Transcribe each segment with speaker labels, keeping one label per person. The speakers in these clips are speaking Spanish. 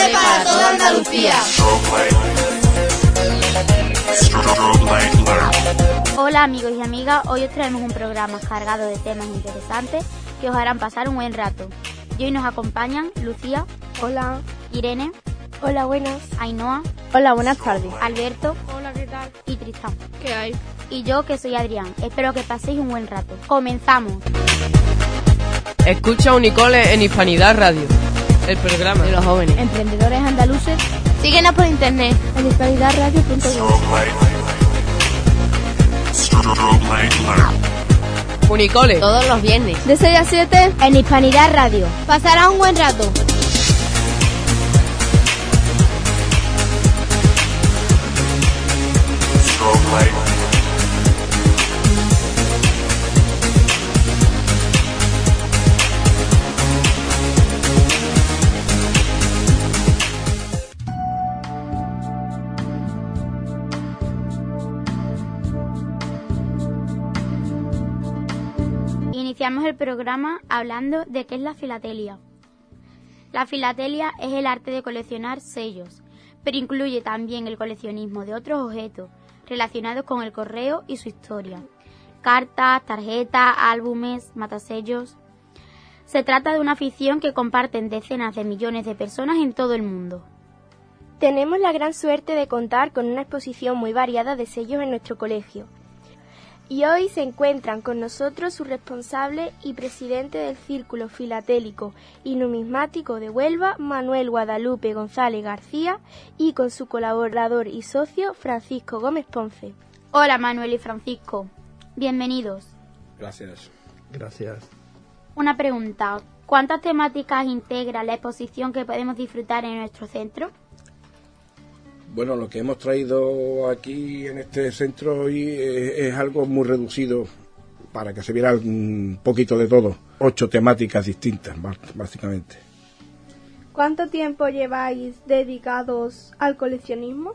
Speaker 1: para toda Andalucía.
Speaker 2: Hola amigos y amigas, hoy os traemos un programa cargado de temas interesantes que os harán pasar un buen rato. Y hoy nos acompañan Lucía.
Speaker 3: Hola.
Speaker 2: Irene.
Speaker 3: Hola, buenas.
Speaker 2: Ainhoa.
Speaker 3: Hola, buenas tardes.
Speaker 2: Alberto.
Speaker 3: Hola, ¿qué tal?
Speaker 2: Y Tristán.
Speaker 3: ¿Qué hay?
Speaker 2: Y yo, que soy Adrián. Espero que paséis un buen rato. ¡Comenzamos!
Speaker 4: Escucha Unicole en Hispanidad Radio, el programa de los jóvenes
Speaker 3: Emprendedores andaluces.
Speaker 2: Síguenos por internet
Speaker 3: en hispanidadradio.com.
Speaker 4: Unicole,
Speaker 2: todos los viernes
Speaker 3: De 6 a 7
Speaker 2: en Hispanidad Radio. Pasará un buen rato. Iniciamos el programa hablando de qué es la filatelia. La filatelia es el arte de coleccionar sellos, pero incluye también el coleccionismo de otros objetos relacionados con el correo y su historia. Cartas, tarjetas, álbumes, matasellos. Se trata de una afición que comparten decenas de millones de personas en todo el mundo.
Speaker 3: Tenemos la gran suerte de contar con una exposición muy variada de sellos en nuestro colegio. Y hoy se encuentran con nosotros su responsable y presidente del Círculo Filatélico y Numismático de Huelva, Manuel Guadalupe González García, y con su colaborador y socio, Francisco Gómez Ponce.
Speaker 2: Hola Manuel y Francisco, bienvenidos.
Speaker 5: Gracias.
Speaker 2: Una pregunta, ¿cuántas temáticas integra la exposición que podemos disfrutar en nuestro centro?
Speaker 5: Bueno, lo que hemos traído aquí en este centro hoy es algo muy reducido para que se viera un poquito de todo. 8 temáticas distintas, básicamente.
Speaker 3: ¿Cuánto tiempo lleváis dedicados al coleccionismo?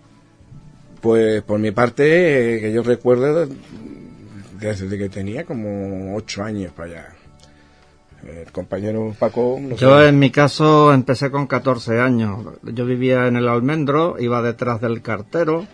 Speaker 5: Pues por mi parte, que yo recuerdo, desde que tenía como 8 años para allá. El compañero Paco...
Speaker 6: Yo en mi caso empecé con 14 años. Yo vivía en el Almendro, iba detrás del cartero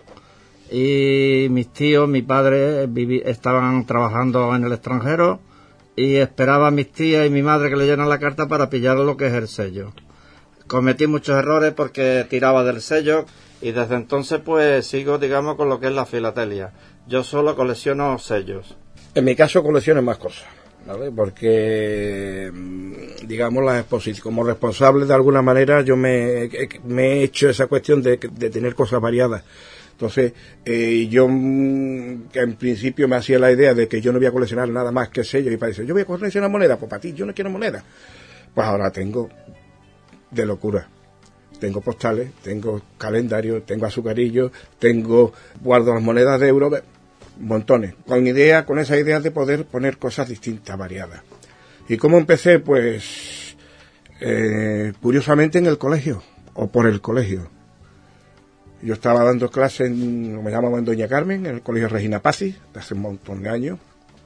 Speaker 6: y mis tíos, mi padre estaban trabajando en el extranjero y esperaba a mis tías y mi madre que leyeran la carta para pillar lo que es el sello. Cometí muchos errores porque tiraba del sello y desde entonces pues sigo, digamos, con lo que es la filatelia. Yo solo colecciono sellos.
Speaker 5: En mi caso colecciono más cosas, ¿vale? Porque, digamos, la exposición, como responsable de alguna manera, yo me he hecho esa cuestión de tener cosas variadas. Entonces, yo que en principio me hacía la idea de que yo no voy a coleccionar nada más que sellos, y parece, yo voy a coleccionar monedas, pues para ti yo no quiero monedas. Pues ahora tengo de locura. Tengo postales, tengo calendarios, tengo azucarillos, guardo las monedas de euro, montones, con esa idea de poder poner cosas distintas, variadas. ¿Y cómo empecé? Pues curiosamente en el colegio, o por el colegio. Yo estaba dando clases me llamaban Doña Carmen, en el colegio Regina Pazzi, hace un montón de años,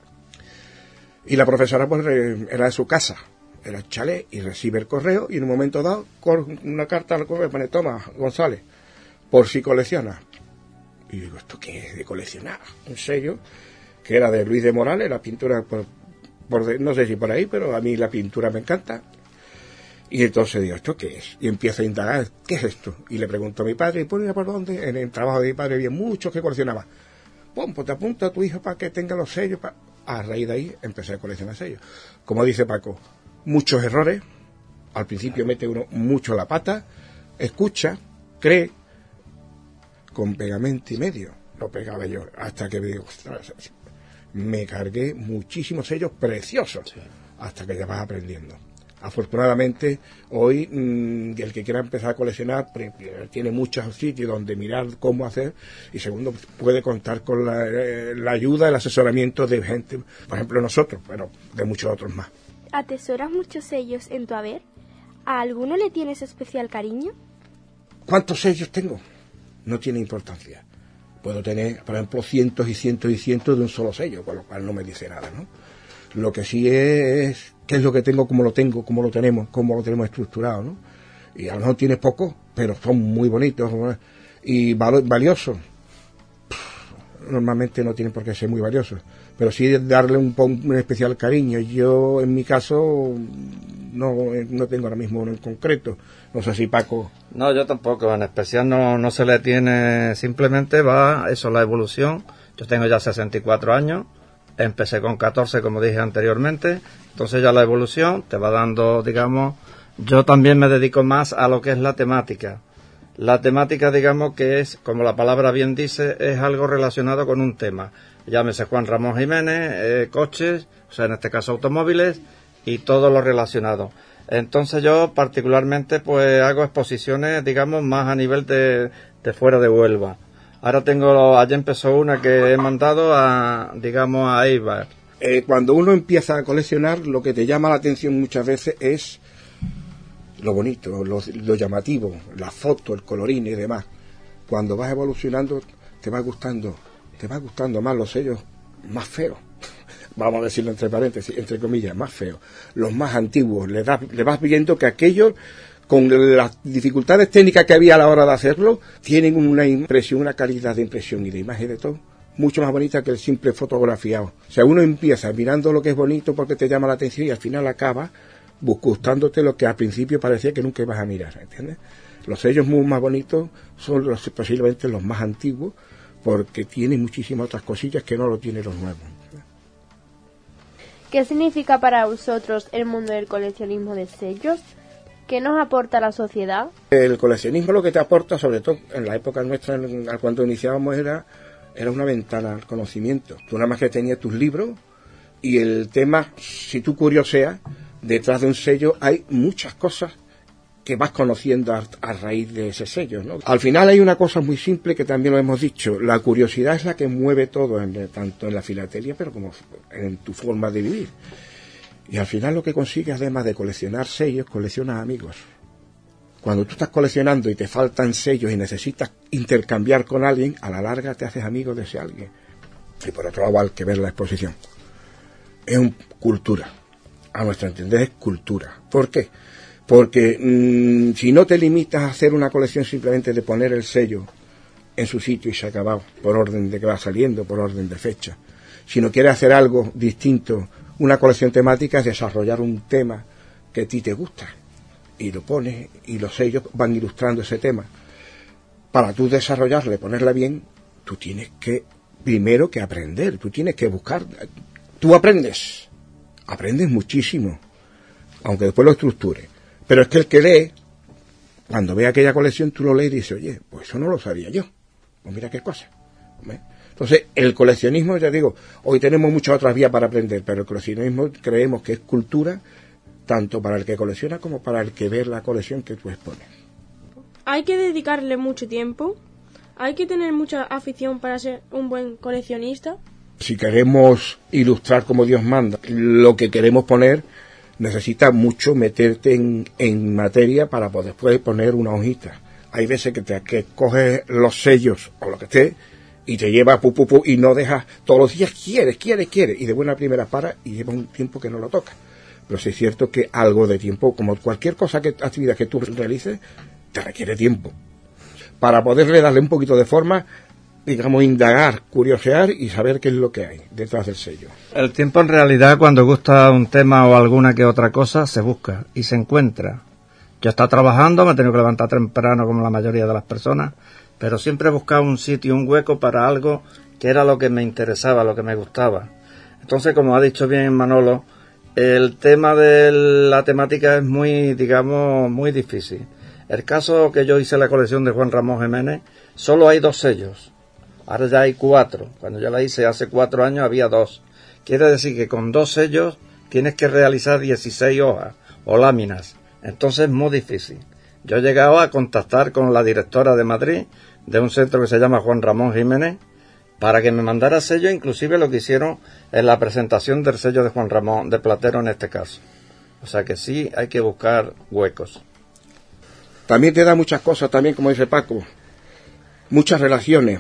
Speaker 5: y la profesora pues era de su casa, era el chalet, y recibe el correo, y en un momento dado, con una carta al correo, pone, toma, González, por si colecciona. Y digo, ¿esto qué es de coleccionar? Un sello que era de Luis de Morales, la pintura, no sé si por ahí, pero a mí la pintura me encanta. Y entonces digo, ¿esto qué es? Y empiezo a indagar, ¿qué es esto? Y le pregunto a mi padre, ¿y por dónde? En el trabajo de mi padre había muchos que coleccionaban. Pues te apunta a tu hijo para que tenga los sellos. A raíz de ahí empecé a coleccionar sellos. Como dice Paco, muchos errores. Al principio mete uno mucho la pata, escucha, cree, con pegamento y medio lo pegaba yo, hasta que digo, ostras, me cargué muchísimos sellos preciosos, sí, hasta que ya vas aprendiendo. Afortunadamente hoy el que quiera empezar a coleccionar tiene muchos sitios donde mirar cómo hacer, y segundo, puede contar con la ayuda, el asesoramiento de gente, por ejemplo nosotros, pero de muchos otros más.
Speaker 3: ¿Atesoras muchos sellos en tu haber? ¿A alguno le tienes especial cariño?
Speaker 5: ¿Cuántos sellos tengo? No tiene importancia. Puedo tener, por ejemplo, cientos y cientos y cientos de un solo sello, con lo cual no me dice nada, ¿no? Lo que sí es qué es lo que tengo, cómo lo tenemos estructurado, ¿no? Y a lo mejor tienes poco, pero son muy bonitos y valiosos. Normalmente no tienen por qué ser muy valiosos, pero sí darle un especial cariño. Yo, en mi caso, no tengo ahora mismo uno en concreto. No sé si Paco...
Speaker 6: No, yo tampoco. En especial no se le tiene... Simplemente va eso, la evolución. Yo tengo ya 64 años. Empecé con 14, como dije anteriormente. Entonces ya la evolución te va dando, digamos... Yo también me dedico más a lo que es la temática. La temática, digamos, que es, como la palabra bien dice, es algo relacionado con un tema. Llámese Juan Ramón Jiménez, coches, o sea, en este caso automóviles, y todo lo relacionado. Entonces yo particularmente pues hago exposiciones, digamos, más a nivel de fuera de Huelva. Ahora ayer empezó una que he mandado a Eibar.
Speaker 5: Cuando uno empieza a coleccionar, lo que te llama la atención muchas veces es lo bonito, lo llamativo, la foto, el colorín y demás. Cuando vas evolucionando te va gustando más los sellos más feos, vamos a decirlo entre paréntesis, entre comillas, más feos, los más antiguos. Le vas viendo que aquellos, con las dificultades técnicas que había a la hora de hacerlo, tienen una impresión, una calidad de impresión y de imagen de todo mucho más bonita que el simple fotografiado. O sea, uno empieza mirando lo que es bonito porque te llama la atención y al final acaba gustándote lo que al principio parecía que nunca ibas a mirar, ¿entiendes? Los sellos más bonitos son posiblemente los más antiguos, porque tienen muchísimas otras cosillas que no lo tienen los nuevos.
Speaker 3: ¿Qué significa para vosotros el mundo del coleccionismo de sellos? ¿Qué nos aporta a la sociedad?
Speaker 5: El coleccionismo lo que te aporta, sobre todo en la época nuestra, cuando iniciábamos, era una ventana al conocimiento. Tú nada más que tenías tus libros y el tema, si tú curioseas, detrás de un sello hay muchas cosas que vas conociendo a raíz de ese sello, ¿no? Al final hay una cosa muy simple que también lo hemos dicho: la curiosidad es la que mueve todo, tanto en la filatelia pero como en tu forma de vivir. Y al final lo que consigues, además de coleccionar sellos, coleccionas amigos. Cuando tú estás coleccionando y te faltan sellos y necesitas intercambiar con alguien, a la larga te haces amigo de ese alguien. Y por otro lado, hay que ver la exposición. Es cultura. A nuestro entender es cultura. ¿Por qué? Porque si no te limitas a hacer una colección simplemente de poner el sello en su sitio y se ha acabado, por orden de que va saliendo, por orden de fecha, si no quieres hacer algo distinto, una colección temática es desarrollar un tema que a ti te gusta y lo pones y los sellos van ilustrando ese tema. Para tú desarrollarle, ponerla bien, tú tienes que primero que aprender, tú tienes que buscar. Tú aprendes muchísimo, aunque después lo estructures. Pero es que el que lee, cuando ve aquella colección, tú lo lees y dices, oye, pues eso no lo sabía yo. Pues mira qué cosa. ¿Ves? Entonces, el coleccionismo, ya digo, hoy tenemos muchas otras vías para aprender, pero el coleccionismo creemos que es cultura, tanto para el que colecciona como para el que ve la colección que tú expones.
Speaker 1: Hay que dedicarle mucho tiempo, hay que tener mucha afición para ser un buen coleccionista.
Speaker 5: Si queremos ilustrar como Dios manda lo que queremos poner, necesitas mucho meterte en materia para poder poner una hojita. Hay veces que coges los sellos o lo que esté y te lleva y no dejas, todos los días quieres, y de buena primera para y lleva un tiempo que no lo tocas. Pero sí es cierto que algo de tiempo, como cualquier actividad que tú realices, te requiere tiempo. Para poderle darle un poquito de forma, digamos, indagar, curiosear y saber qué es lo que hay detrás del sello.
Speaker 6: El tiempo, en realidad, cuando gusta un tema o alguna que otra cosa, se busca y se encuentra. Yo he estado trabajando, me he tenido que levantar temprano como la mayoría de las personas, pero siempre he buscado un sitio, un hueco para algo que era lo que me interesaba, lo que me gustaba. Entonces, como ha dicho bien Manolo, el tema de la temática es muy, digamos, muy difícil. El caso que yo hice la colección de Juan Ramón Jiménez, solo hay 2 sellos. Ahora ya hay 4. Cuando yo la hice hace 4 años había 2. Quiere decir que con 2 sellos tienes que realizar 16 hojas o láminas. Entonces es muy difícil. Yo he llegado a contactar con la directora de Madrid, de un centro que se llama Juan Ramón Jiménez, para que me mandara sello, inclusive lo que hicieron en la presentación del sello de Juan Ramón, de Platero en este caso. O sea que sí, hay que buscar huecos.
Speaker 5: También te da muchas cosas, también como dice Paco, muchas relaciones.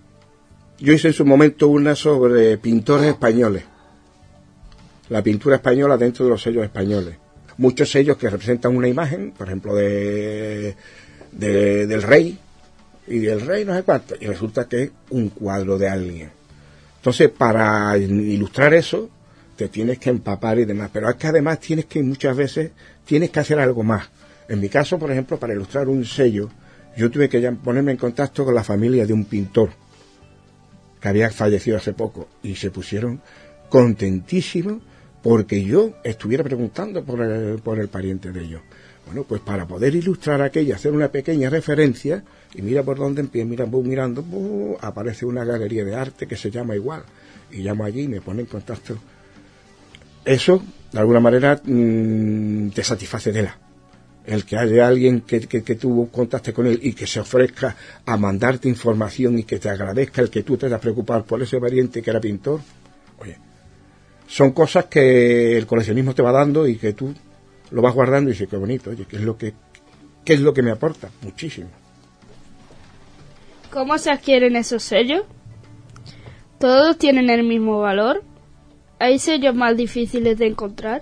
Speaker 5: Yo hice en su momento una sobre pintores españoles, la pintura española dentro de los sellos españoles. muchos sellos que representan una imagen, por ejemplo, del rey, y del rey no sé cuánto, y resulta que es un cuadro de alguien. Entonces, para ilustrar eso, te tienes que empapar y demás, pero es que además muchas veces tienes que hacer algo más. En mi caso, por ejemplo, para ilustrar un sello, yo tuve que ponerme en contacto con la familia de un pintor que había fallecido hace poco, y se pusieron contentísimos porque yo estuviera preguntando por el pariente de ellos. Bueno, pues para poder ilustrar aquello, hacer una pequeña referencia, y mira por dónde empiezo, mirando, aparece una galería de arte que se llama igual, y llamo allí y me pone en contacto. Eso, de alguna manera, te satisface de el que haya alguien que tú contactes con él y que se ofrezca a mandarte información y que te agradezca el que tú te hayas preocupado por ese pariente que era pintor. Oye, son cosas que el coleccionismo te va dando y que tú lo vas guardando y dices, qué bonito, oye, ¿qué es lo que me aporta? Muchísimo.
Speaker 7: ¿Cómo se adquieren esos sellos? ¿Todos tienen el mismo valor? ¿Hay sellos más difíciles de encontrar?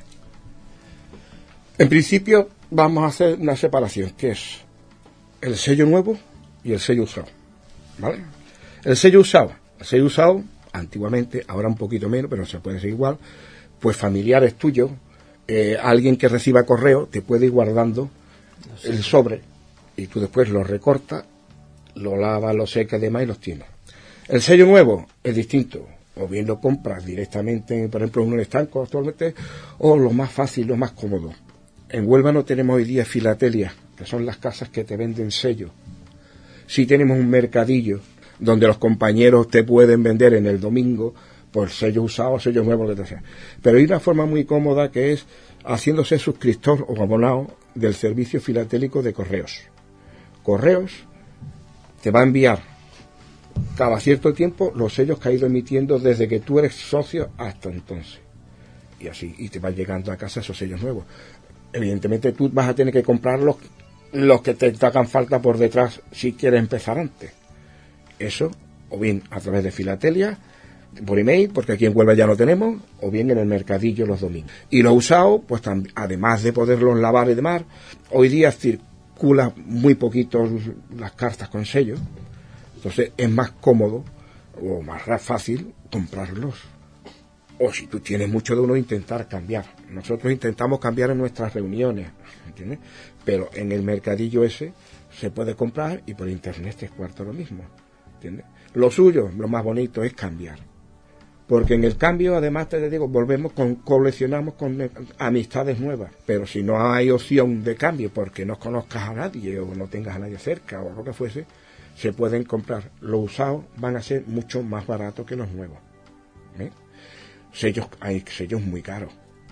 Speaker 5: En principio vamos a hacer una separación, que es el sello nuevo y el sello usado, ¿vale? El sello usado, antiguamente, ahora un poquito menos, pero se puede ser igual, pues familiares tuyos, alguien que reciba correo te puede ir guardando el sobre y tú después lo recortas, lo lavas, lo secas y demás y los tienes. El sello nuevo es distinto, o bien lo compras directamente, por ejemplo, en un estanco actualmente, o lo más fácil, lo más cómodo. En Huelva no tenemos hoy día filatelias, que son las casas que te venden sellos. Sí tenemos un mercadillo donde los compañeros te pueden vender en el domingo por sellos usados, sellos nuevos, lo que sea. Pero hay una forma muy cómoda que es haciéndose suscriptor o abonado del servicio filatélico de Correos. Correos te va a enviar cada cierto tiempo los sellos que ha ido emitiendo desde que tú eres socio hasta entonces. Y así, y te van llegando a casa esos sellos nuevos. Evidentemente tú vas a tener que comprar los que te hagan falta por detrás si quieres empezar antes. Eso, o bien a través de filatelia, por email, porque aquí en Huelva ya no tenemos, o bien en el mercadillo los domingos. Y los usados, pues además de poderlos lavar y demás, hoy día circula muy poquito las cartas con sellos, entonces es más cómodo o más fácil comprarlos. O si tú tienes mucho de uno, intentar cambiar. Nosotros intentamos cambiar en nuestras reuniones, ¿entiendes? Pero en el mercadillo ese se puede comprar y por internet es cuarto lo mismo, ¿entiendes? Lo suyo, lo más bonito es cambiar. Porque en el cambio, además te digo, coleccionamos con amistades nuevas. Pero si no hay opción de cambio porque no conozcas a nadie o no tengas a nadie cerca o lo que fuese, se pueden comprar. Los usados van a ser mucho más baratos que los nuevos. ¿Eh? Hay sellos muy caros.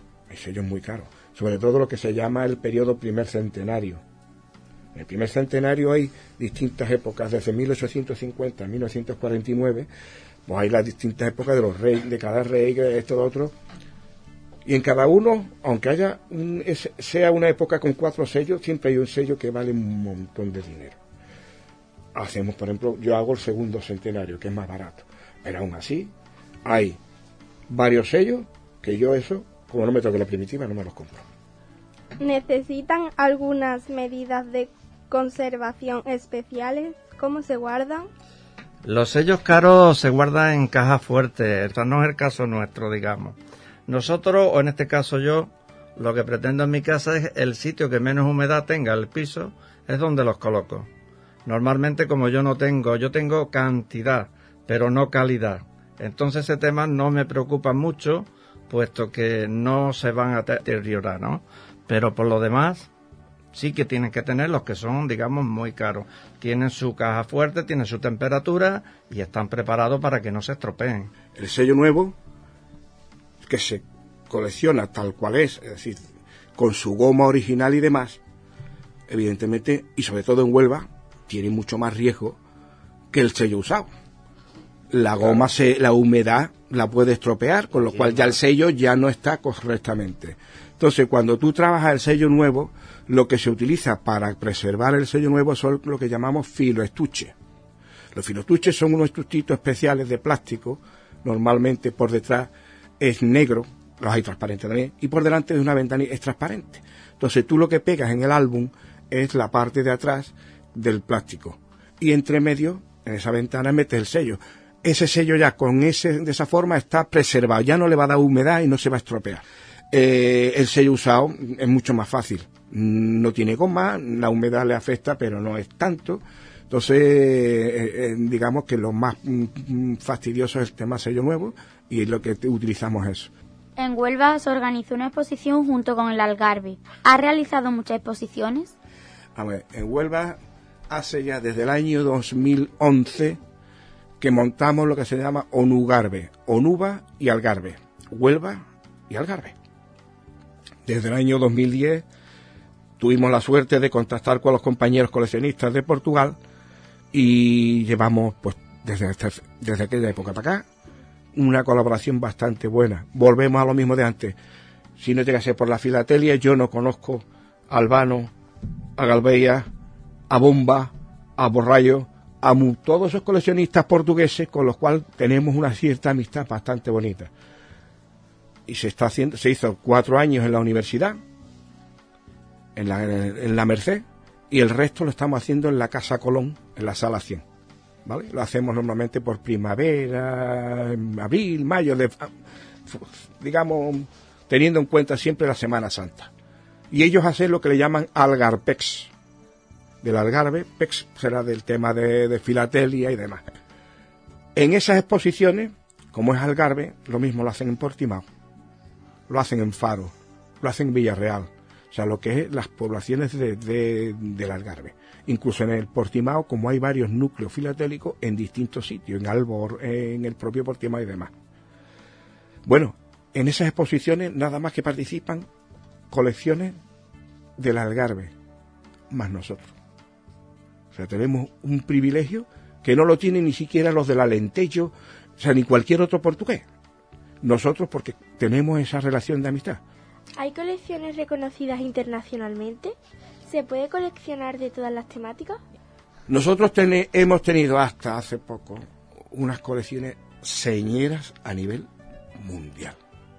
Speaker 5: Sobre todo lo que se llama el periodo primer centenario. En el primer centenario hay distintas épocas, desde 1850 a 1949, pues hay las distintas épocas de los reyes, de cada rey, esto, lo otro. Y en cada uno, aunque sea una época con 4 sellos, siempre hay un sello que vale un montón de dinero. Hacemos, por ejemplo, yo hago el segundo centenario, que es más barato. Pero aún así, hay varios sellos que yo eso, como no me toque la primitiva, no me los compro.
Speaker 3: ¿Necesitan algunas medidas de conservación especiales? ¿Cómo se guardan?
Speaker 6: Los sellos caros se guardan en cajas fuertes. Este no es el caso nuestro, digamos. Nosotros, o en este caso yo, lo que pretendo en mi casa es el sitio que menos humedad tenga el piso, es donde los coloco. Normalmente, como yo tengo cantidad, pero no calidad. Entonces ese tema no me preocupa mucho, puesto que no se van a deteriorar, ¿no? Pero por lo demás, sí que tienen que tener los que son, digamos, muy caros. Tienen su caja fuerte, tienen su temperatura y están preparados para que no se estropeen.
Speaker 5: El sello nuevo, que se colecciona tal cual es decir, con su goma original y demás, evidentemente, y sobre todo en Huelva, tiene mucho más riesgo que el sello usado. La goma, la humedad la puede estropear, con lo cual ya el sello ya no está correctamente. Entonces, cuando tú trabajas el sello nuevo, lo que se utiliza para preservar el sello nuevo son lo que llamamos filoestuches. Los filoestuches son unos estuchitos especiales de plástico, normalmente por detrás es negro, los hay transparentes también, y por delante de una ventana es transparente. Entonces tú lo que pegas en el álbum es la parte de atrás del plástico, y entre medio, en esa ventana, metes el sello. Ese sello ya de esa forma está preservado, ya no le va a dar humedad y no se va a estropear. El sello usado es mucho más fácil, no tiene goma, la humedad le afecta, pero no es tanto. Entonces, digamos que lo más fastidioso es el tema sello nuevo, y lo que utilizamos es eso.
Speaker 2: En Huelva se organizó una exposición junto con el Algarve. ¿Ha realizado muchas exposiciones?
Speaker 5: A ver, en Huelva hace ya desde el año 2011 que montamos lo que se llama Onugarve, Onuba y Algarve, Huelva y Algarve. Desde el año 2010 tuvimos la suerte de contactar con los compañeros coleccionistas de Portugal y llevamos, pues, desde aquella época para acá, una colaboración bastante buena. Volvemos a lo mismo de antes. Si no llega a ser por la filatelia, yo no conozco a Albano, a Galveia, a Bomba, a Borrallo, a todos esos coleccionistas portugueses con los cuales tenemos una cierta amistad bastante bonita. Y se hizo 4 años en la universidad, en la Merced, y el resto lo estamos haciendo en la Casa Colón, en la Sala 100. ¿Vale? Lo hacemos normalmente por primavera, abril, mayo, digamos, teniendo en cuenta siempre la Semana Santa. Y ellos hacen lo que le llaman Algarpex. Del Algarve, Pex será del tema de filatelia y demás. En esas exposiciones, como es Algarve, lo mismo lo hacen en Portimao, lo hacen en Faro, lo hacen en Villarreal, o sea, lo que es las poblaciones del Algarve. Incluso en el Portimao, como hay varios núcleos filatélicos en distintos sitios, en Albor, en el propio Portimao y demás. Bueno, en esas exposiciones nada más que participan colecciones del Algarve, más nosotros. O sea, tenemos un privilegio que no lo tienen ni siquiera los del Alentejo, o sea, ni cualquier otro portugués. Nosotros, porque tenemos esa relación de amistad.
Speaker 3: ¿Hay colecciones reconocidas internacionalmente? ¿Se puede coleccionar de todas las temáticas?
Speaker 5: Nosotros hemos tenido hasta hace poco unas colecciones señeras a nivel mundial.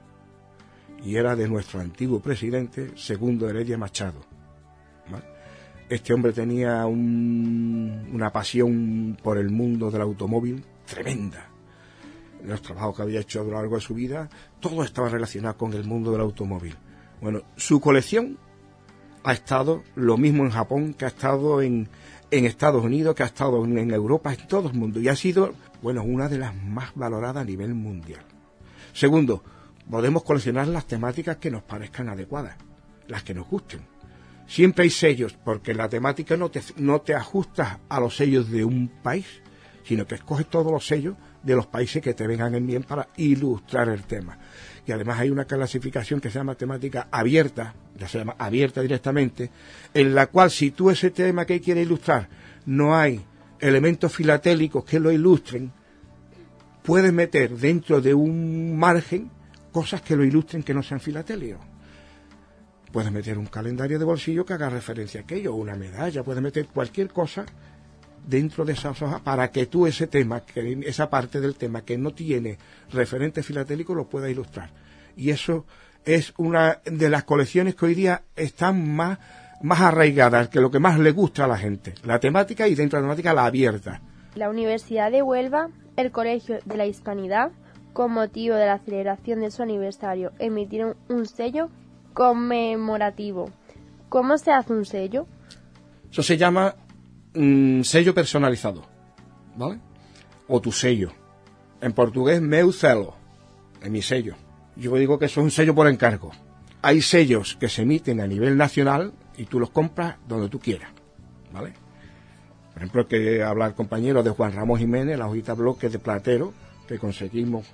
Speaker 5: Y era de nuestro antiguo presidente, Segundo Heredia Machado. ¿Vale? Este hombre tenía una pasión por el mundo del automóvil tremenda. Los trabajos que había hecho a lo largo de su vida, todo estaba relacionado con el mundo del automóvil. Bueno, su colección ha estado lo mismo en Japón, que ha estado en Estados Unidos, que ha estado en Europa, en todo el mundo. Y ha sido, bueno, una de las más valoradas a nivel mundial. Segundo, podemos coleccionar las temáticas que nos parezcan adecuadas, las que nos gusten. Siempre hay sellos, porque la temática no te ajustas a los sellos de un país, sino que escoges todos los sellos de los países que te vengan en bien para ilustrar el tema. Y además hay una clasificación que se llama temática abierta, ya se llama abierta directamente, en la cual si tú ese tema que quieres ilustrar no hay elementos filatélicos que lo ilustren, puedes meter dentro de un margen cosas que lo ilustren que no sean filatélicos. Puedes meter un calendario de bolsillo que haga referencia a aquello, una medalla, puedes meter cualquier cosa dentro de esas hojas para que tú ese tema, esa parte del tema que no tiene referente filatélico, lo puedas ilustrar. Y eso es una de las colecciones que hoy día están más arraigadas, que lo que más le gusta a la gente, la temática, y dentro de la temática la abierta.
Speaker 8: La Universidad de Huelva, el Colegio de la Hispanidad, con motivo de la celebración de su aniversario, emitieron un sello conmemorativo. ¿Cómo se hace un sello?
Speaker 5: Eso se llama sello personalizado, ¿vale? O tu sello. En portugués, meu selo, es mi sello. Yo digo que eso es un sello por encargo. Hay sellos que se emiten a nivel nacional y tú los compras donde tú quieras, ¿vale? Por ejemplo, que habla el compañero de Juan Ramón Jiménez, la hojita bloque de Platero, que conseguimos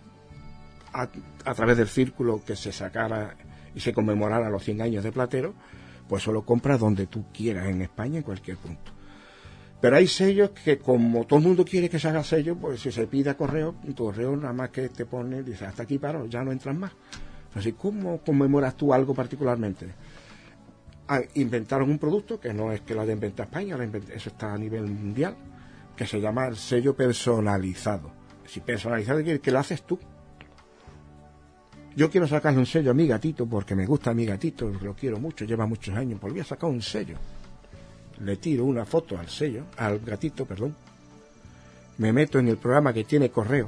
Speaker 5: a través del círculo que se sacara y se conmemorara los 100 años de Platero, pues eso lo compras donde tú quieras, en España, en cualquier punto. Pero hay sellos que, como todo el mundo quiere que se haga sello, pues si se pide a correo, tu correo nada más que te pone, dice, hasta aquí paro, ya no entras más. Así, ¿cómo conmemoras tú algo particularmente? Inventaron un producto que no es que lo haya inventado España, eso está a nivel mundial, que se llama el sello personalizado. Si personalizado quiere que lo haces tú. yo quiero sacarle un sello a mi gatito porque me gusta a mi gatito, lo quiero mucho, lleva muchos años, pues voy a sacar un sello. Le tiro una foto al gatito, me meto en el programa que tiene correo,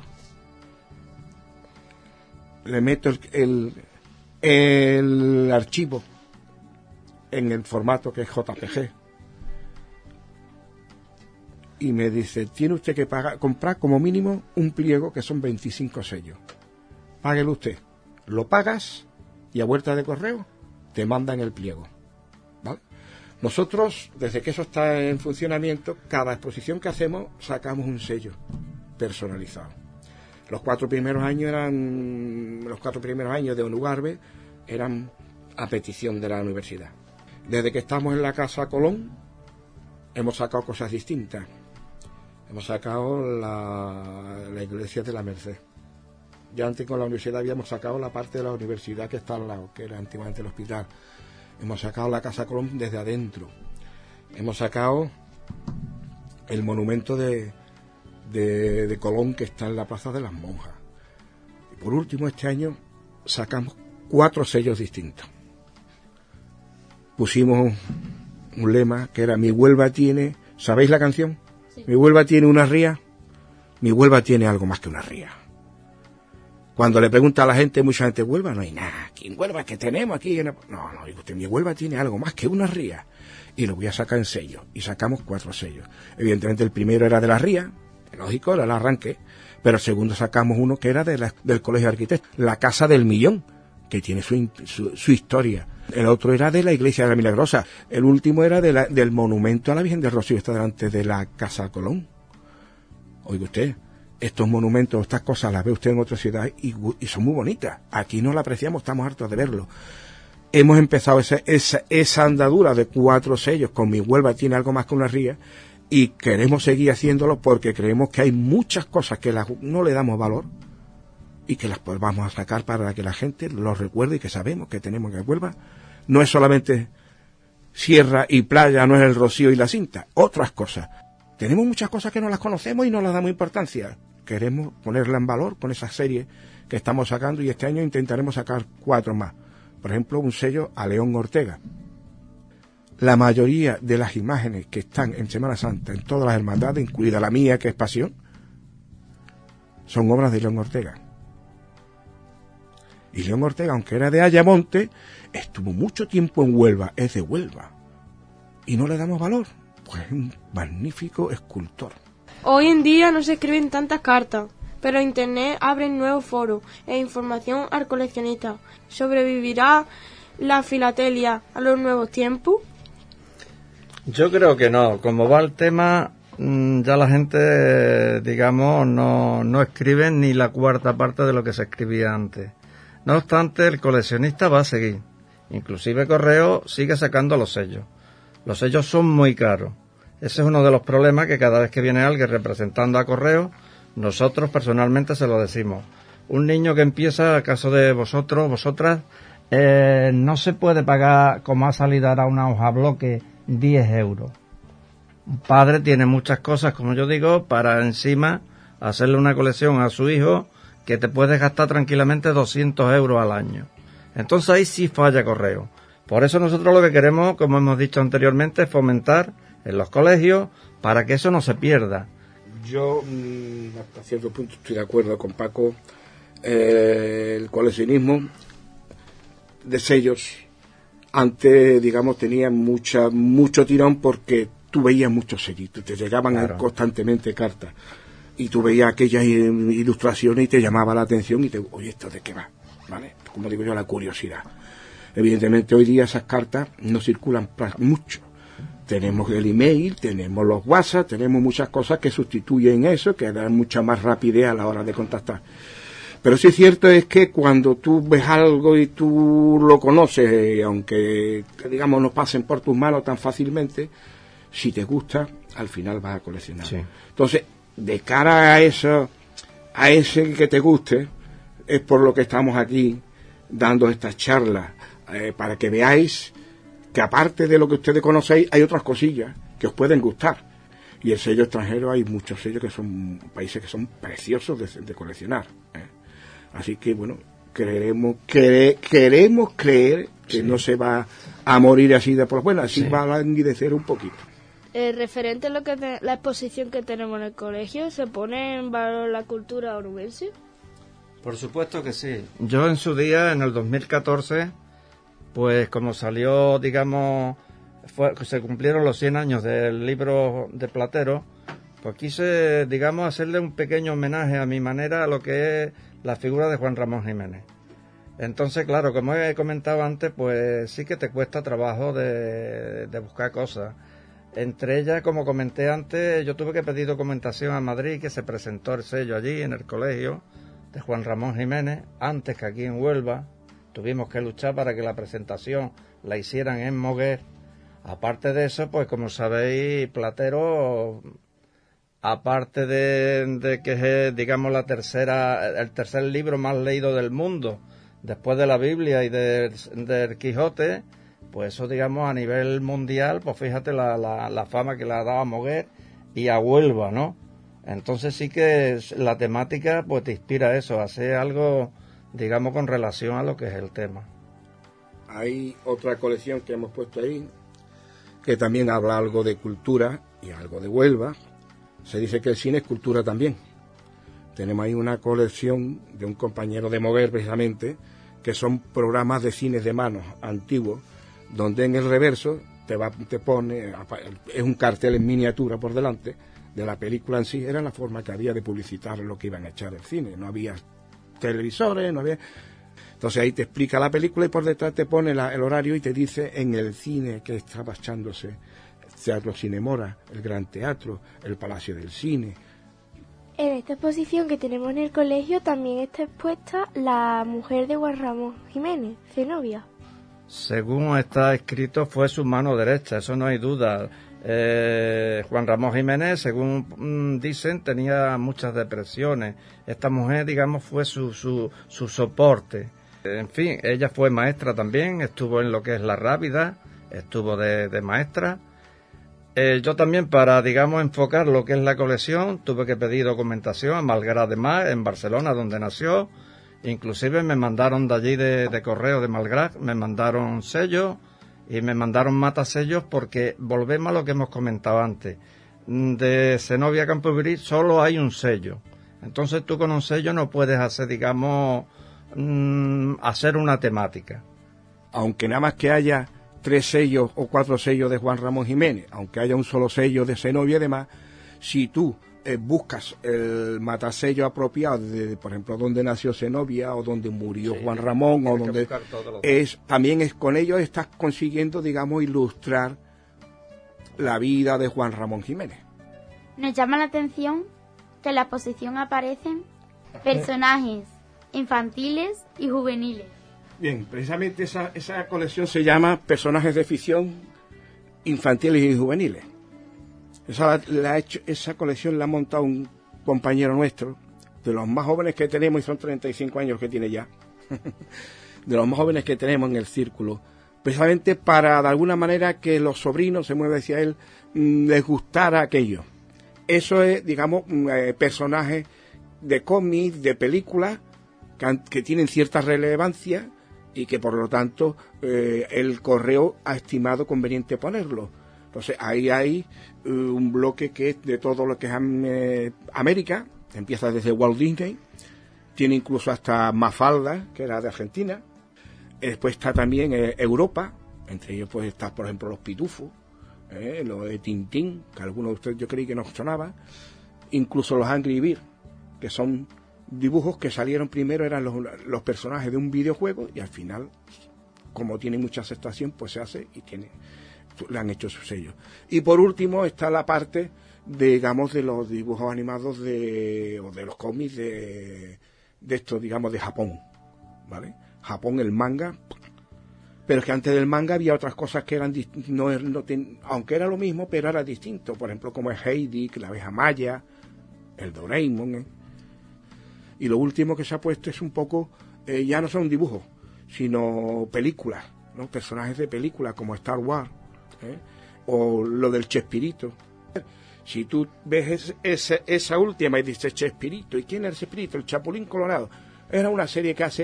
Speaker 5: le meto el archivo en el formato que es JPG y me dice, tiene usted que comprar como mínimo un pliego que son 25 sellos, páguelo usted, lo pagas y a vuelta de correo te mandan el pliego, ¿vale? Nosotros, desde que eso está en funcionamiento, cada exposición que hacemos sacamos un sello personalizado. Los 4 primeros años de Onugarbe eran a petición de la universidad. Desde que estamos en la Casa Colón hemos sacado cosas distintas. Hemos sacado la iglesia de la Merced. Ya antes con la universidad habíamos sacado la parte de la universidad que está al lado, que era antiguamente el hospital. Hemos sacado la Casa Colón desde adentro. Hemos sacado el monumento de Colón que está en la Plaza de las Monjas. Y por último, este año sacamos 4 sellos distintos. Pusimos un lema que era: mi Huelva tiene, ¿sabéis la canción? Sí. Mi Huelva tiene una ría, mi Huelva tiene algo más que una ría. Cuando le pregunta a la gente, mucha gente, Huelva no hay nada, aquí en Huelva que tenemos aquí, no, digo usted, mi Huelva tiene algo más que una ría, y lo voy a sacar en sellos, y sacamos 4 sellos. Evidentemente el primero era de la ría, lógico, era el arranque, pero el segundo sacamos uno que era del Colegio de Arquitectos, la Casa del Millón, que tiene su historia. El otro era de la Iglesia de la Milagrosa. El último era del monumento a la Virgen del Rocío, está delante de la Casa Colón. Oiga usted, estos monumentos, estas cosas las ve usted en otras ciudades y son muy bonitas. Aquí no la apreciamos, estamos hartos de verlo. Hemos empezado esa andadura de 4 sellos con mi Huelva tiene algo más que una ría, y queremos seguir haciéndolo porque creemos que hay muchas cosas que no le damos valor y que las vamos a sacar para que la gente lo recuerde y que sabemos que tenemos que Huelva no es solamente sierra y playa, no es el Rocío y la Cinta, otras cosas. Tenemos muchas cosas que no las conocemos y no las damos importancia. Queremos ponerla en valor con esa serie que estamos sacando, y este año intentaremos sacar 4 más. Por ejemplo, un sello a León Ortega. La mayoría de las imágenes que están en Semana Santa, en todas las hermandades, incluida la mía, que es Pasión, son obras de León Ortega. Y León Ortega, aunque era de Ayamonte, estuvo mucho tiempo en Huelva, es de Huelva. Y no le damos valor, pues es un magnífico escultor.
Speaker 1: Hoy en día no se escriben tantas cartas, pero Internet abre nuevos foros e información al coleccionista. ¿Sobrevivirá la filatelia a los nuevos tiempos?
Speaker 6: Yo creo que no. Como va el tema, ya la gente, digamos, no escribe ni la cuarta parte de lo que se escribía antes. No obstante, el coleccionista va a seguir. Inclusive Correo sigue sacando los sellos. Los sellos son muy caros. Ese es uno de los problemas que cada vez que viene alguien representando a Correo, nosotros personalmente se lo decimos. Un niño que empieza, a caso de vosotras, no se puede pagar, como ha salido ahora una hoja bloque, 10 euros. Un padre tiene muchas cosas, como yo digo, para encima hacerle una colección a su hijo que te puedes gastar tranquilamente 200 euros al año. Entonces ahí sí falla Correo. Por eso nosotros lo que queremos, como hemos dicho anteriormente, es fomentar en los colegios para que eso no se pierda.
Speaker 5: Yo hasta cierto punto estoy de acuerdo con Paco. El coleccionismo de sellos antes, digamos, tenía mucho tirón porque tú veías muchos sellitos, te llegaban constantemente cartas y tú veías aquellas ilustraciones y te llamaba la atención y oye, ¿esto de qué va? ¿Vale? Como digo yo, la curiosidad. Evidentemente hoy día esas cartas no circulan mucho. Tenemos el email, tenemos los WhatsApp, tenemos muchas cosas que sustituyen eso, que dan mucha más rapidez a la hora de contactar. Pero sí es cierto es que cuando tú ves algo y tú lo conoces, aunque digamos no pasen por tus manos tan fácilmente, si te gusta, al final vas a coleccionar. Sí. Entonces, de cara a eso, a ese que te guste, es por lo que estamos aquí dando estas charlas, para que veáis que aparte de lo que ustedes conocéis, hay otras cosillas que os pueden gustar. Y el sello extranjero, hay muchos sellos que son países que son preciosos de coleccionar. Así que, bueno, queremos creer que no se va a morir así de por bueno, así va a languidecer un poquito.
Speaker 7: Referente a lo que la exposición que tenemos en el colegio, ¿se pone en valor la cultura onubense?
Speaker 6: Por supuesto que sí. Yo en su día, en el 2014, pues como salió, digamos, se cumplieron los 100 años del libro de Platero, pues quise, digamos, hacerle un pequeño homenaje a mi manera a lo que es la figura de Juan Ramón Jiménez. Entonces, claro, como he comentado antes, pues sí que te cuesta trabajo de buscar cosas. Entre ellas, como comenté antes, yo tuve que pedir documentación a Madrid, que se presentó el sello allí en el colegio de Juan Ramón Jiménez, antes que aquí en Huelva. Tuvimos que luchar para que la presentación la hicieran en Moguer. Aparte de eso, pues como sabéis, Platero, aparte de que es, digamos, el tercer libro más leído del mundo, después de la Biblia y del Quijote, pues eso, digamos, a nivel mundial, pues fíjate la fama que le ha dado a Moguer y a Huelva, ¿no? Entonces sí que la temática pues te inspira eso, a hacer algo, digamos, con relación a lo que es el tema.
Speaker 5: Hay otra colección que hemos puesto ahí, que también habla algo de cultura y algo de Huelva. Se dice que el cine es cultura también. Tenemos ahí una colección de un compañero de Moguer, precisamente, que son programas de cines de manos antiguos, donde en el reverso te pone, es un cartel en miniatura por delante de la película en sí. Era la forma que había de publicitar lo que iban a echar el cine. No había televisores, no había... Entonces ahí te explica la película y por detrás te pone el horario y te dice en el cine que estaba echándose, el Teatro Cinemora, el Gran Teatro, el Palacio del Cine.
Speaker 3: En esta exposición que tenemos en el colegio también está expuesta la mujer de Juan Ramón Jiménez, Zenobia.
Speaker 6: Según está escrito, fue su mano derecha, eso no hay duda. Juan Ramón Jiménez, según dicen, tenía muchas depresiones. Esta mujer, digamos, fue su soporte. En fin, ella fue maestra también, estuvo en lo que es La Rábida, estuvo de maestra. Yo también, para, digamos, enfocar lo que es la colección, tuve que pedir documentación a Malgrat de Mar, en Barcelona, donde nació. Inclusive me mandaron de allí de correo de Malgrat, me mandaron sellos y me mandaron matasellos, porque volvemos a lo que hemos comentado antes. De Zenobia Campoviril solo hay un sello. Entonces tú con un sello no puedes hacer, digamos, hacer una temática.
Speaker 5: Aunque nada más que haya 3 sellos o 4 sellos de Juan Ramón Jiménez, aunque haya un solo sello de Zenobia y demás, si tú buscas el matasello apropiado de, por ejemplo, donde nació Zenobia o donde murió Juan ramón o donde también con ello estás consiguiendo, digamos, ilustrar la vida de Juan Ramón Jiménez.
Speaker 2: Nos llama la atención que en la exposición aparecen personajes infantiles y juveniles.
Speaker 5: Bien, precisamente esa colección se llama Personajes de ficción infantiles y juveniles. Esa colección la ha montado un compañero nuestro, de los más jóvenes que tenemos, y son 35 años que tiene ya, de los más jóvenes que tenemos en el círculo, precisamente para, de alguna manera, que los sobrinos, se mueve hacia él, les gustara aquello. Eso es, digamos, personajes de cómics, de películas, que tienen cierta relevancia y que, por lo tanto, el correo ha estimado conveniente ponerlo. Entonces ahí hay un bloque que es de todo lo que es América, empieza desde Walt Disney, tiene incluso hasta Mafalda, que era de Argentina. Después está también Europa, entre ellos pues está, por ejemplo, los Pitufos, los de Tintín, que algunos de ustedes yo creí que no sonaba, incluso los Angry Birds, que son dibujos que salieron primero, eran los personajes de un videojuego, y al final, como tiene mucha aceptación, pues se hace y le han hecho su sello. Y por último está la parte, digamos, de los dibujos animados o de los cómics de estos, digamos, de Japón, ¿vale? Japón, el manga, pero es que antes del manga había otras cosas que eran aunque era lo mismo, pero era distinto, por ejemplo, como es Heidi, la abeja maya, el Doraemon, Y lo último que se ha puesto es un poco, ya no son dibujos, sino películas, ¿no? Personajes de películas como Star Wars, o lo del Chespirito. Si tú ves esa última y dices Chespirito, ¿y quién es el Chespirito? El Chapulín Colorado. Era una serie que hace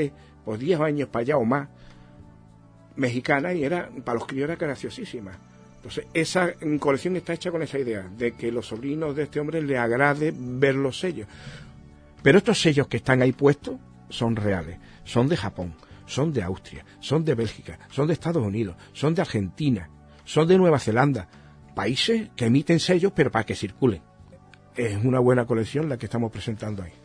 Speaker 5: pues 10 años para allá o más, mexicana, y era para los críos era graciosísima. Entonces, esa colección está hecha con esa idea, de que los sobrinos de este hombre le agrade ver los sellos. Pero estos sellos que están ahí puestos son reales, son de Japón, son de Austria, son de Bélgica, son de Estados Unidos, son de Argentina, son de Nueva Zelanda, países que emiten sellos pero para que circulen. Es una buena colección la que estamos presentando ahí.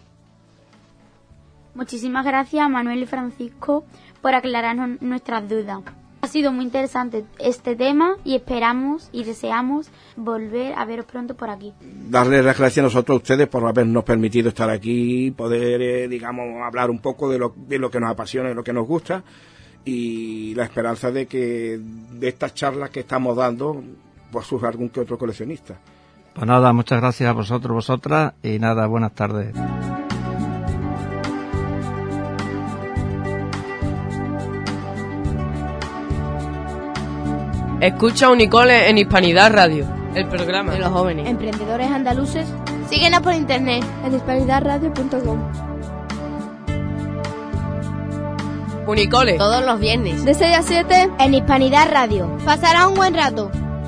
Speaker 2: Muchísimas gracias, Manuel y Francisco, por aclararnos nuestras dudas. Ha sido muy interesante este tema y esperamos y deseamos volver a veros pronto por aquí.
Speaker 5: Darle las gracias a nosotros, a ustedes, por habernos permitido estar aquí y poder, digamos, hablar un poco de lo que nos apasiona y lo que nos gusta, y la esperanza de que de estas charlas que estamos dando pues surja algún que otro coleccionista.
Speaker 6: Pues nada, muchas gracias a vosotros, vosotras, y nada, buenas tardes.
Speaker 4: Escucha Unicole en Hispanidad Radio, el programa de los jóvenes.
Speaker 3: Emprendedores andaluces.
Speaker 1: Síguenos por internet.
Speaker 3: En hispanidadradio.com.
Speaker 4: Unicole,
Speaker 1: Todos los viernes.
Speaker 3: De 6 a 7 en Hispanidad Radio.
Speaker 1: Pasará un buen rato.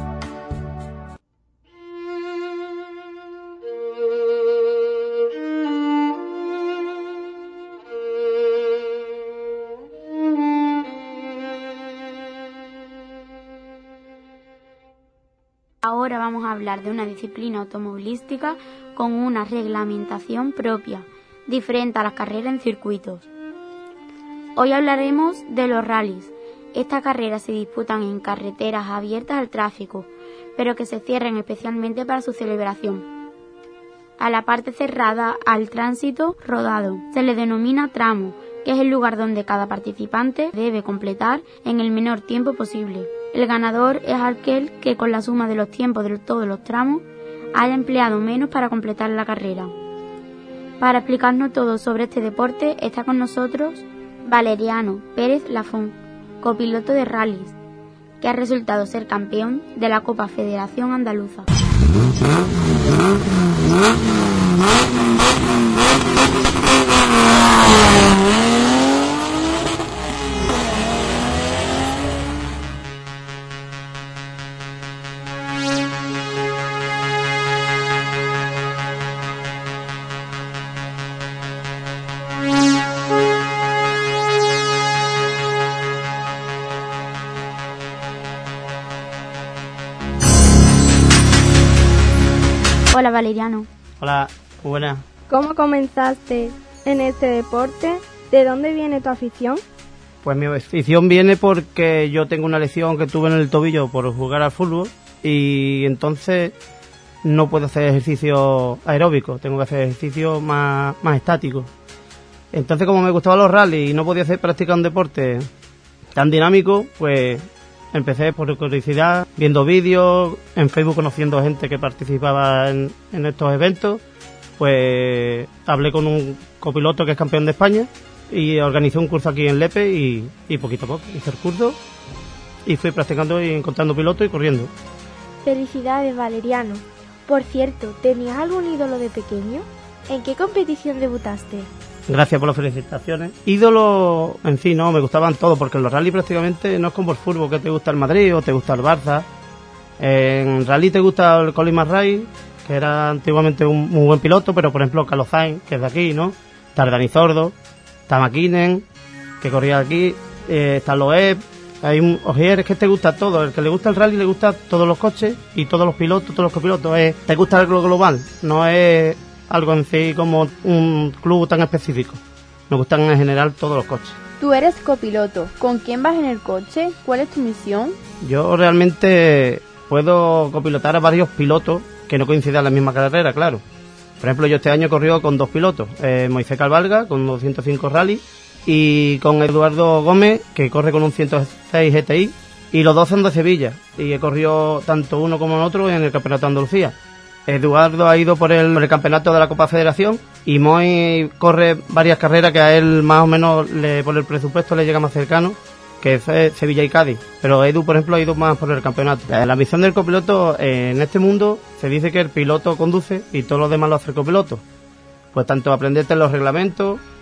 Speaker 2: Ahora vamos a hablar de una disciplina automovilística con una reglamentación propia, diferente a las carreras en circuitos. Hoy hablaremos de los rallies. Estas carreras se disputan en carreteras abiertas al tráfico, pero que se cierran especialmente para su celebración. A la parte cerrada al tránsito rodado se le denomina tramo, que es el lugar donde cada participante debe completar en el menor tiempo posible. El ganador es aquel que con la suma de los tiempos de todos los tramos haya empleado menos para completar la carrera. Para explicarnos todo sobre este deporte está con nosotros Valeriano Pérez Lafón, copiloto de rallies, que ha resultado ser campeón de la Copa Federación Andaluza. Hola Valeriano.
Speaker 9: Hola, muy buenas.
Speaker 3: ¿Cómo comenzaste en este deporte? ¿De dónde viene tu afición?
Speaker 9: Pues mi afición viene porque yo tengo una lesión que tuve en el tobillo por jugar al fútbol y entonces no puedo hacer ejercicio aeróbico, tengo que hacer ejercicio más estático. Entonces, como me gustaban los rallies y no podía practicar un deporte tan dinámico, pues empecé por curiosidad, viendo vídeos, en Facebook conociendo gente que participaba en estos eventos. Pues hablé con un copiloto que es campeón de España y organizé un curso aquí en Lepe y poquito a poco hice el curso y fui practicando y encontrando pilotos y corriendo.
Speaker 3: Felicidades, Valeriano. Por cierto, ¿tenías algún ídolo de pequeño? ¿En qué competición debutaste?
Speaker 9: Gracias por las felicitaciones. Ídolo en sí no, me gustaban todos, porque en los rally prácticamente no es como el fútbol, que te gusta el Madrid o te gusta el Barça. En rally te gusta el Colin McRae, que era antiguamente un muy buen piloto, pero por ejemplo Carlos Sainz, que es de aquí, ¿no? Está Dani Sordo, está McKinnon, que corría aquí, está Loeb. Hay un Ogier, es que te gusta todo. El que le gusta el rally le gusta todos los coches y todos los pilotos, todos los copilotos. Te gusta algo global, no es algo en sí como un club tan específico. Me gustan en general todos los coches.
Speaker 8: Tú eres copiloto. ¿Con quién vas en el coche? ¿Cuál es tu misión?
Speaker 9: Yo realmente puedo copilotar a varios pilotos que no coincidan en la misma carrera, claro. Por ejemplo, yo este año he corrido con dos pilotos. Moisés Calvalga, con 205 rally, y con Eduardo Gómez, que corre con un 106 GTI, y los dos son de Sevilla. Y he corrido tanto uno como el otro en el Campeonato de Andalucía. Eduardo ha ido por el campeonato de la Copa Federación y Moy corre varias carreras que a él más o menos por el presupuesto le llega más cercano, que es Sevilla y Cádiz. Pero Edu, por ejemplo, ha ido más por el campeonato. La misión del copiloto en este mundo se dice que el piloto conduce y todo lo demás lo hace el copiloto. Pues tanto aprenderte los reglamentos,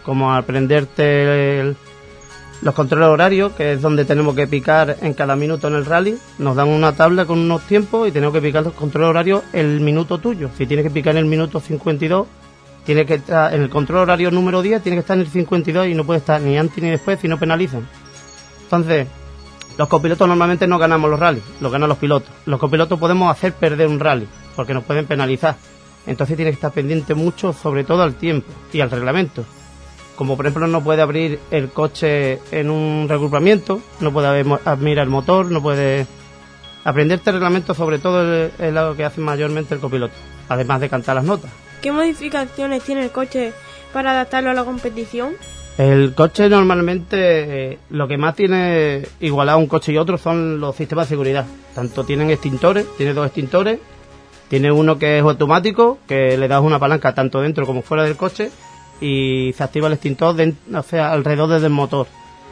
Speaker 9: como aprenderte los controles horarios, que es donde tenemos que picar en cada minuto en el rally. Nos dan una tabla con unos tiempos y tenemos que picar los controles horarios el minuto tuyo. Si tienes que picar en el minuto 52, tienes que estar en el control horario número 10, tienes que estar en el 52 y no puede estar ni antes ni después si no penalizan. Entonces, los copilotos normalmente no ganamos los rallies, los ganan los pilotos. Los copilotos podemos hacer perder un rally porque nos pueden penalizar. Entonces tienes que estar pendiente mucho, sobre todo al tiempo y al reglamento. Como por ejemplo no puede abrir el coche en un reagrupamiento, no puede abrir el motor, no puede... Aprenderte el reglamento sobre todo es lo que hace mayormente el copiloto, además de cantar las notas.
Speaker 1: ¿Qué modificaciones tiene el coche para adaptarlo a la competición?
Speaker 9: El coche normalmente lo que más tiene igualado un coche y otro son los sistemas de seguridad. Tanto tienen extintores, tiene 2 extintores, tiene uno que es automático, que le das una palanca tanto dentro como fuera del coche y se activa el extintor alrededor del motor.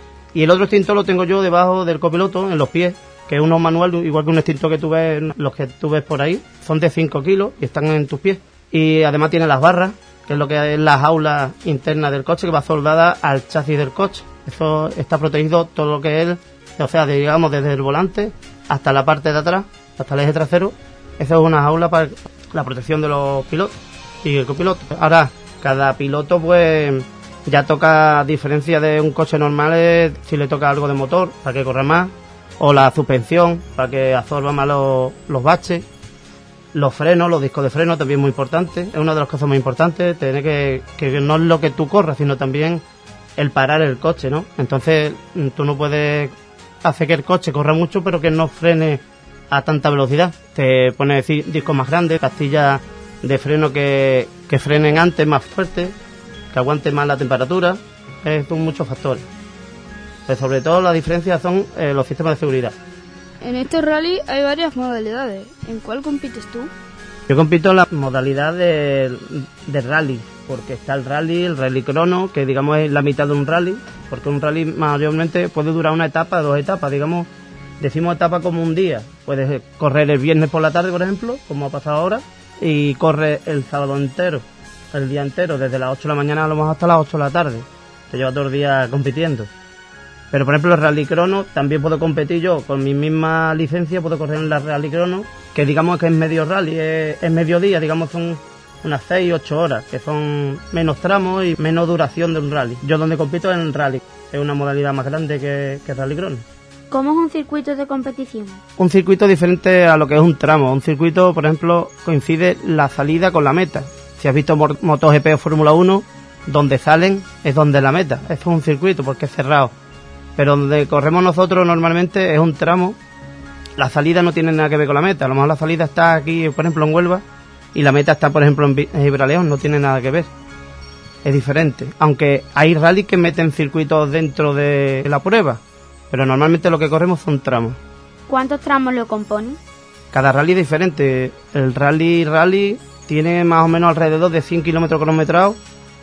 Speaker 9: Y el otro extintor lo tengo yo debajo del copiloto, en los pies, que es uno manual, igual que un extintor que tú ves, los que tú ves por ahí, son de 5 kilos y están en tus pies. Y además tiene las barras, que es lo que es la jaula interna del coche, que va soldada al chasis del coche. Eso está protegido todo lo que es, digamos, desde el volante hasta la parte de atrás, hasta el eje trasero. Eso es una jaula para la protección de los pilotos y el copiloto. Ahora, cada piloto pues ya toca, a diferencia de un coche normal, si le toca algo de motor para que corra más, o la suspensión para que absorba más los baches, los frenos, los discos de freno también muy importante. Es una de las cosas muy importantes, tener que no es lo que tú corras, sino también el parar el coche, ¿no? Entonces tú no puedes hacer que el coche corra mucho pero que no frene a tanta velocidad. Te pones discos más grandes, pastillas de freno que frenen antes, más fuerte, que aguante más la temperatura. Son muchos factores. Pero sobre todo la diferencia son los sistemas de seguridad.
Speaker 7: En estos rally hay varias modalidades. ¿En cuál compites tú?
Speaker 9: Yo compito en la modalidad de rally, porque está el rally crono, que digamos es la mitad de un rally, porque un rally mayormente puede durar una etapa, 2 etapas, digamos, decimos etapa como un día. Puedes correr el viernes por la tarde, por ejemplo, como ha pasado ahora, y corre el sábado entero, el día entero, desde las 8 de la mañana a lo mejor hasta las 8 de la tarde. Te lleva todo el día compitiendo. Pero por ejemplo el rally crono también puedo competir yo con mi misma licencia, puedo correr en la rally crono, que digamos que es medio rally, es mediodía, digamos son unas 6-8 horas, que son menos tramos y menos duración de un rally. Yo donde compito es en rally, es una modalidad más grande que rally crono.
Speaker 2: ¿Cómo es un circuito de competición?
Speaker 9: Un circuito diferente a lo que es un tramo. Un circuito, por ejemplo, coincide la salida con la meta. Si has visto MotoGP o Fórmula 1, donde salen es donde la meta. Esto es un circuito porque es cerrado. Pero donde corremos nosotros normalmente es un tramo. La salida no tiene nada que ver con la meta. A lo mejor la salida está aquí, por ejemplo, en Huelva, y la meta está, por ejemplo, en Gibraleón. No tiene nada que ver. Es diferente. Aunque hay rallies que meten circuitos dentro de la prueba. Pero normalmente lo que corremos son tramos.
Speaker 2: ¿Cuántos tramos lo componen?
Speaker 9: Cada rally es diferente. El rally tiene más o menos alrededor de 100 kilómetros cronometrados.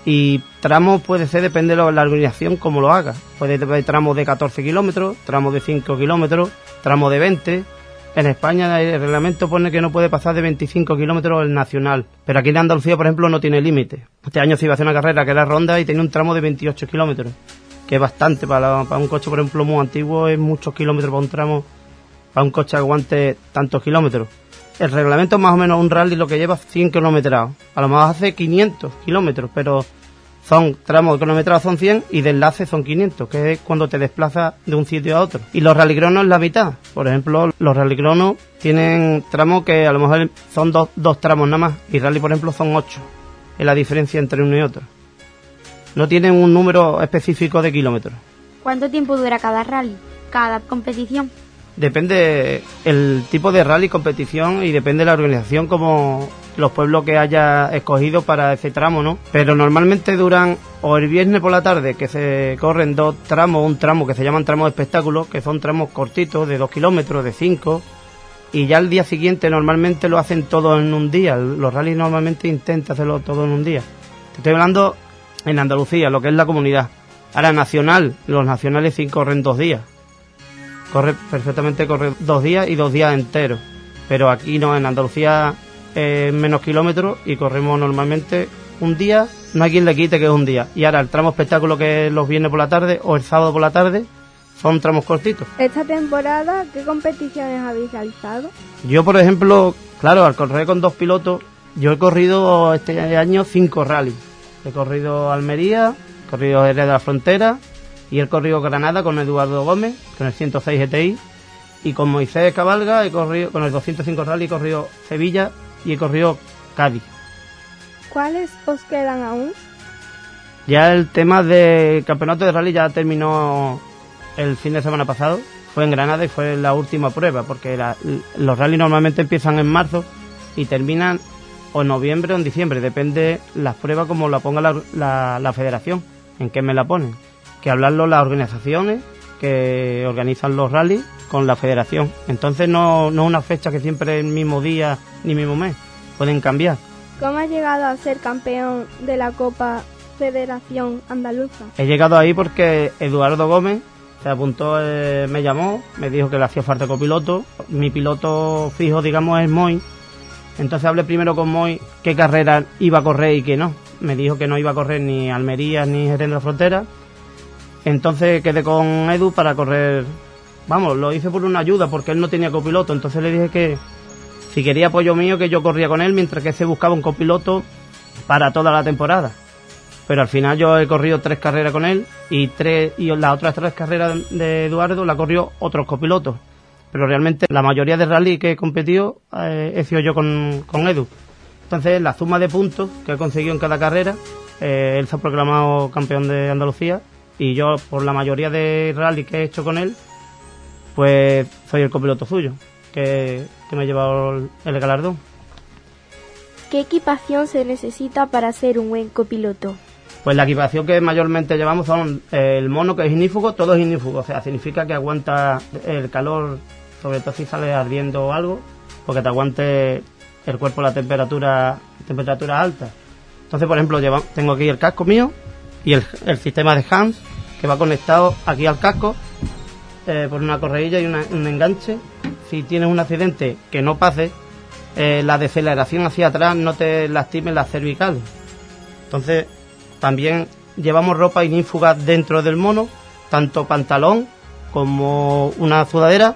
Speaker 9: Y tramos puede ser, depende de la organización, como lo haga. Puede haber tramos de 14 kilómetros, tramos de 5 kilómetros, tramos de 20. En España el reglamento pone que no puede pasar de 25 kilómetros el nacional. Pero aquí en Andalucía, por ejemplo, no tiene límite. Este año se iba a hacer una carrera que era ronda y tenía un tramo de 28 kilómetros. Que es bastante para un coche, por ejemplo, muy antiguo, es muchos kilómetros para un tramo, para un coche que aguante tantos kilómetros. El reglamento más o menos un rally lo que lleva 100 kilometrados. A lo mejor hace 500 kilómetros, pero son tramos cronometrados son 100 y de enlace son 500, que es cuando te desplazas de un sitio a otro. Y los rallycronos es la mitad. Por ejemplo, los rallycronos tienen tramos que a lo mejor son dos tramos nada más, y rally, por ejemplo, son 8. Es la diferencia entre uno y otro. No tienen un número específico de kilómetros.
Speaker 2: ¿Cuánto tiempo dura cada rally, cada competición?
Speaker 9: Depende el tipo de rally, competición, y depende de la organización, como los pueblos que haya escogido para ese tramo, ¿no? Pero normalmente duran o el viernes por la tarde, que se corren 2 tramos, un tramo que se llaman tramos de espectáculo, que son tramos cortitos de 2 kilómetros, de 5, y ya el día siguiente normalmente lo hacen todo en un día. Los rallies normalmente intentan hacerlo todo en un día. Te estoy hablando en Andalucía, lo que es la comunidad. Ahora nacional, los nacionales sí corren 2 días. Corre 2 días y 2 días enteros. Pero aquí no, en Andalucía menos kilómetros y corremos normalmente un día no hay quien le quite que es un día. Y ahora el tramo espectáculo, que es los viernes por la tarde o el sábado por la tarde, son tramos cortitos.
Speaker 3: Esta temporada, ¿qué competiciones habéis realizado?
Speaker 9: Yo, por ejemplo, claro, al correr con 2 pilotos, yo he corrido este año 5 rallies. He corrido Almería, he corrido Jerez de la Frontera y he corrido Granada con Eduardo Gómez, con el 106 GTI, y con Moisés Cabalga he corrido con el 205 rally, he corrido Sevilla y he corrido Cádiz.
Speaker 3: ¿Cuáles os quedan aún?
Speaker 9: Ya el tema de campeonato de rally ya terminó el fin de semana pasado, fue en Granada y fue la última prueba, porque los rallies normalmente empiezan en marzo y terminan o en noviembre o en diciembre, depende las pruebas como la ponga la federación, en qué me la ponen. Que hablarlo las organizaciones que organizan los rallies con la federación. Entonces no es una fecha que siempre es el mismo día ni mismo mes, pueden cambiar.
Speaker 3: ¿Cómo has llegado a ser campeón de la Copa Federación Andaluza?
Speaker 9: He llegado ahí porque Eduardo Gómez se apuntó, me llamó, me dijo que le hacía falta copiloto. Mi piloto fijo, digamos, es Moy. Entonces hablé primero con Moy qué carrera iba a correr y qué no. Me dijo que no iba a correr ni Almería ni Jerez de la Frontera. Entonces quedé con Edu para correr. Vamos, lo hice por una ayuda porque él no tenía copiloto. Entonces le dije que si quería apoyo mío, que yo corría con él, mientras que se buscaba un copiloto para toda la temporada. Pero al final yo he corrido 3 carreras con él y las otras 3 carreras de Eduardo la corrió otros copilotos. Pero realmente la mayoría de rally que he competido he sido yo con Edu. Entonces la suma de puntos que he conseguido en cada carrera, él se ha proclamado campeón de Andalucía y yo por la mayoría de rally que he hecho con él, pues soy el copiloto suyo, que me ha llevado el galardón.
Speaker 3: ¿Qué equipación se necesita para ser un buen copiloto?
Speaker 9: Pues la equipación que mayormente llevamos son el mono, que es ignífugo, todo es ignífugo, o sea, significa que aguanta el calor, sobre todo si sale ardiendo o algo, porque te aguante el cuerpo la temperatura alta. Entonces, por ejemplo, tengo aquí el casco mío y el sistema de Hans, que va conectado aquí al casco por una correilla y un enganche. Si tienes un accidente, que no pase, la deceleración hacia atrás no te lastime las cervicales. Entonces, también llevamos ropa ignífuga dentro del mono, tanto pantalón como una sudadera,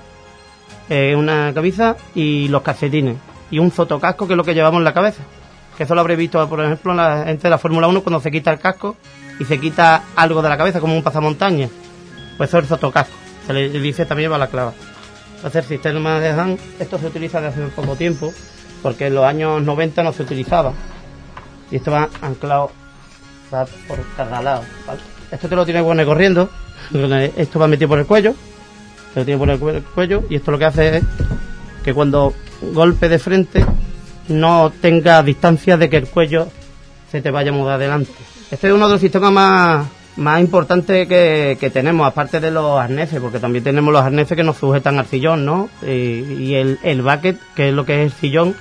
Speaker 9: una camisa y los calcetines. Y un fotocasco, que es lo que llevamos en la cabeza. Que eso lo habré visto, por ejemplo, en la gente de la Fórmula 1 cuando se quita el casco y se quita algo de la cabeza, como un pasamontañas. Pues eso es el fotocasco. Se le dice también balaclava. Entonces el sistema de Han, esto se utiliza desde hace poco tiempo, porque en los años 90 no se utilizaba. Y esto va anclado por cada lado, ¿vale? Esto te lo tienes que poner corriendo. Esto va metido por el cuello. Te lo tienes que poner por el cuello. Y esto lo que hace es que cuando golpe de frente no tenga distancia de que el cuello se te vaya a mudar adelante. Este es uno de los sistemas más importantes que tenemos, aparte de los arneses, porque también tenemos los arneses que nos sujetan al sillón, ¿no? Y el bucket, que es lo que es el sillón,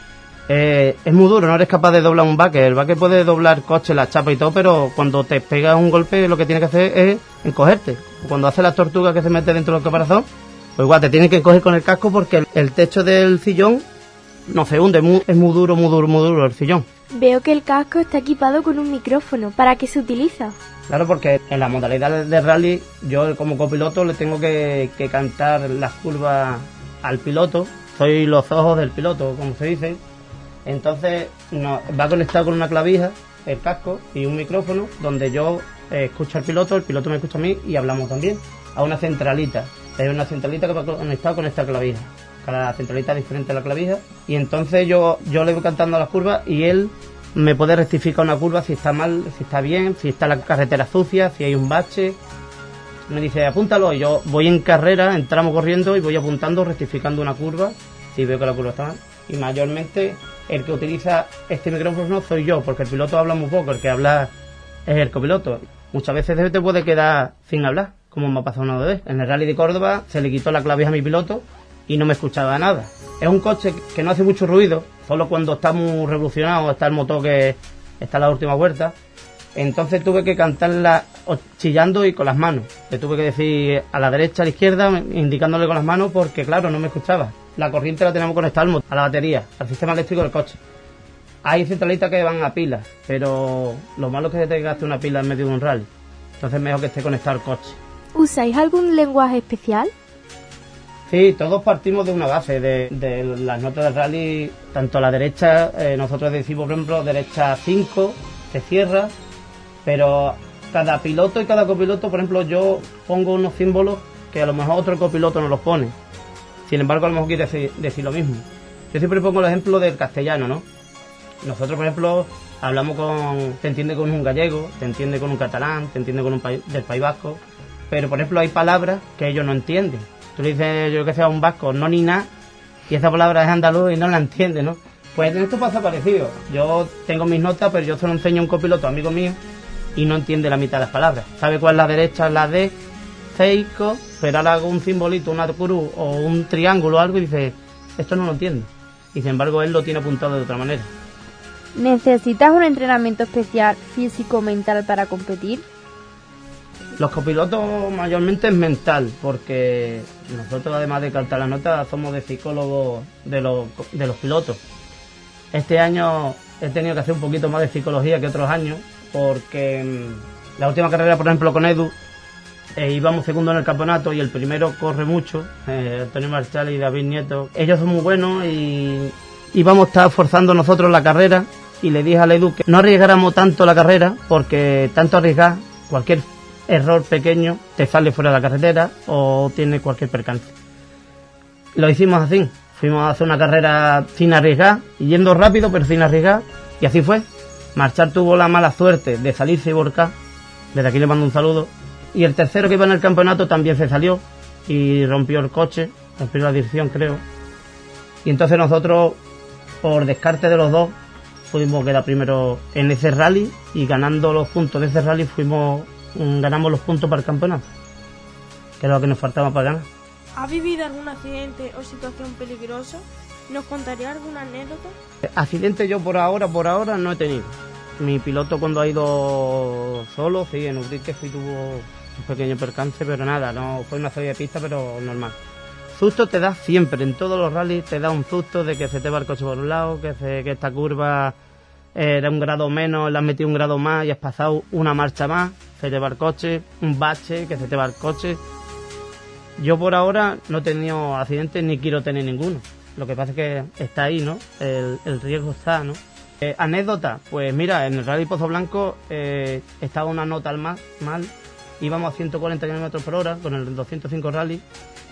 Speaker 9: es muy duro, no eres capaz de doblar un bucket. El bucket puede doblar coche, la chapa y todo, pero cuando te pegas un golpe lo que tienes que hacer es encogerte. Cuando haces la tortuga que se mete dentro del caparazón, pues igual te tienes que encoger con el casco porque el techo del sillón no se hunde, es muy duro el sillón.
Speaker 3: Veo que el casco está equipado con un micrófono. ¿Para qué se utiliza?
Speaker 9: Claro, porque en la modalidad de rally yo como copiloto le tengo que cantar las curvas al piloto. Soy los ojos del piloto, como se dice. Entonces va conectado con una clavija, el casco y un micrófono, donde yo escucho al piloto, el piloto me escucha a mí y hablamos también a una centralita. Hay una centralita que va conectada con esta clavija. Cada centralita es diferente a la clavija. Y entonces yo le voy cantando las curvas y él me puede rectificar una curva si está mal, si está bien, si está la carretera sucia, si hay un bache. Me dice, apúntalo, y yo voy en carrera, entramos corriendo y voy apuntando, rectificando una curva, si veo que la curva está mal. Y mayormente el que utiliza este micrófono soy yo, porque el piloto habla muy poco, el que habla es el copiloto. Muchas veces te puede quedar sin hablar, como me ha pasado una vez. En el rally de Córdoba se le quitó la clavija a mi piloto y no me escuchaba nada. Es un coche que no hace mucho ruido, solo cuando está muy revolucionado, está el motor que está a la última vuelta. Entonces tuve que cantarla chillando y con las manos. Le tuve que decir a la derecha, a la izquierda, indicándole con las manos, porque claro, no me escuchaba. La corriente la teníamos conectada a la batería, al sistema eléctrico del coche. Hay centralitas que van a pilas, pero lo malo es que se te gaste una pila en medio de un rally. Entonces es mejor que esté conectado al coche.
Speaker 3: ¿Usáis algún lenguaje especial?
Speaker 9: Sí, todos partimos de una base, de las notas del rally, tanto a la derecha, nosotros decimos, por ejemplo, derecha 5, te cierra, pero cada piloto y cada copiloto, por ejemplo, yo pongo unos símbolos que a lo mejor otro copiloto no los pone. Sin embargo, a lo mejor quiere decir lo mismo. Yo siempre pongo el ejemplo del castellano, ¿no? Nosotros, por ejemplo, hablamos te entiende con un gallego, te entiende con un catalán, te entiende con un del País Vasco, pero, por ejemplo, hay palabras que ellos no entienden. Tú le dices, yo que sé, a un vasco, no ni nada, y esa palabra es andaluz y no la entiende, ¿no? Pues en esto pasa parecido. Yo tengo mis notas, pero yo se lo enseño a un copiloto, amigo mío, y no entiende la mitad de las palabras. Sabe cuál es la derecha, la de ceico, pero ahora hago un simbolito, una cruz o un triángulo o algo y dice, esto no lo entiendo. Y sin embargo, él lo tiene apuntado de otra manera.
Speaker 8: ¿Necesitas un entrenamiento especial físico-mental para competir?
Speaker 9: Los copilotos mayormente es mental, porque nosotros, además de cantar las notas, somos de psicólogos de los pilotos. Este año he tenido que hacer un poquito más de psicología que otros años, porque la última carrera, por ejemplo, con Edu, íbamos segundo en el campeonato y el primero corre mucho, Antonio Marchal y David Nieto. Ellos son muy buenos y íbamos a estar forzando nosotros la carrera, y le dije al Edu que no arriesgáramos tanto la carrera, porque tanto arriesgar, cualquier error pequeño te sale fuera de la carretera o tiene cualquier percance. Lo hicimos así, fuimos a hacer una carrera sin arriesgar, yendo rápido pero sin arriesgar, y así fue. Marchal tuvo la mala suerte de salirse y volcar, desde aquí le mando un saludo, y el tercero que iba en el campeonato también se salió y rompió el coche, rompió la dirección, creo, y entonces nosotros, por descarte de los dos, pudimos quedar primero en ese rally, y ganando los puntos de ese rally ganamos los puntos para el campeonato, que era lo que nos faltaba para ganar.
Speaker 1: ¿Has vivido algún accidente o situación peligrosa? ¿Nos contaría alguna anécdota?
Speaker 9: Accidente yo por ahora no he tenido. Mi piloto, cuando ha ido solo, sí, en Ubrique tuvo un pequeño percance, pero nada, no fue una salida de pista, pero normal. Susto te da siempre, en todos los rallies te da un susto de que se te va el coche por un lado, que esta curva era un grado menos, le has metido un grado más y has pasado una marcha más, se te va el coche, un bache, que se te va el coche. Yo por ahora no he tenido accidentes ni quiero tener ninguno. Lo que pasa es que está ahí, ¿no? El riesgo está, ¿no? Anécdota, pues mira, en el Rally Pozo Blanco estaba una nota mal, íbamos a 140 km por hora con el 205 Rally,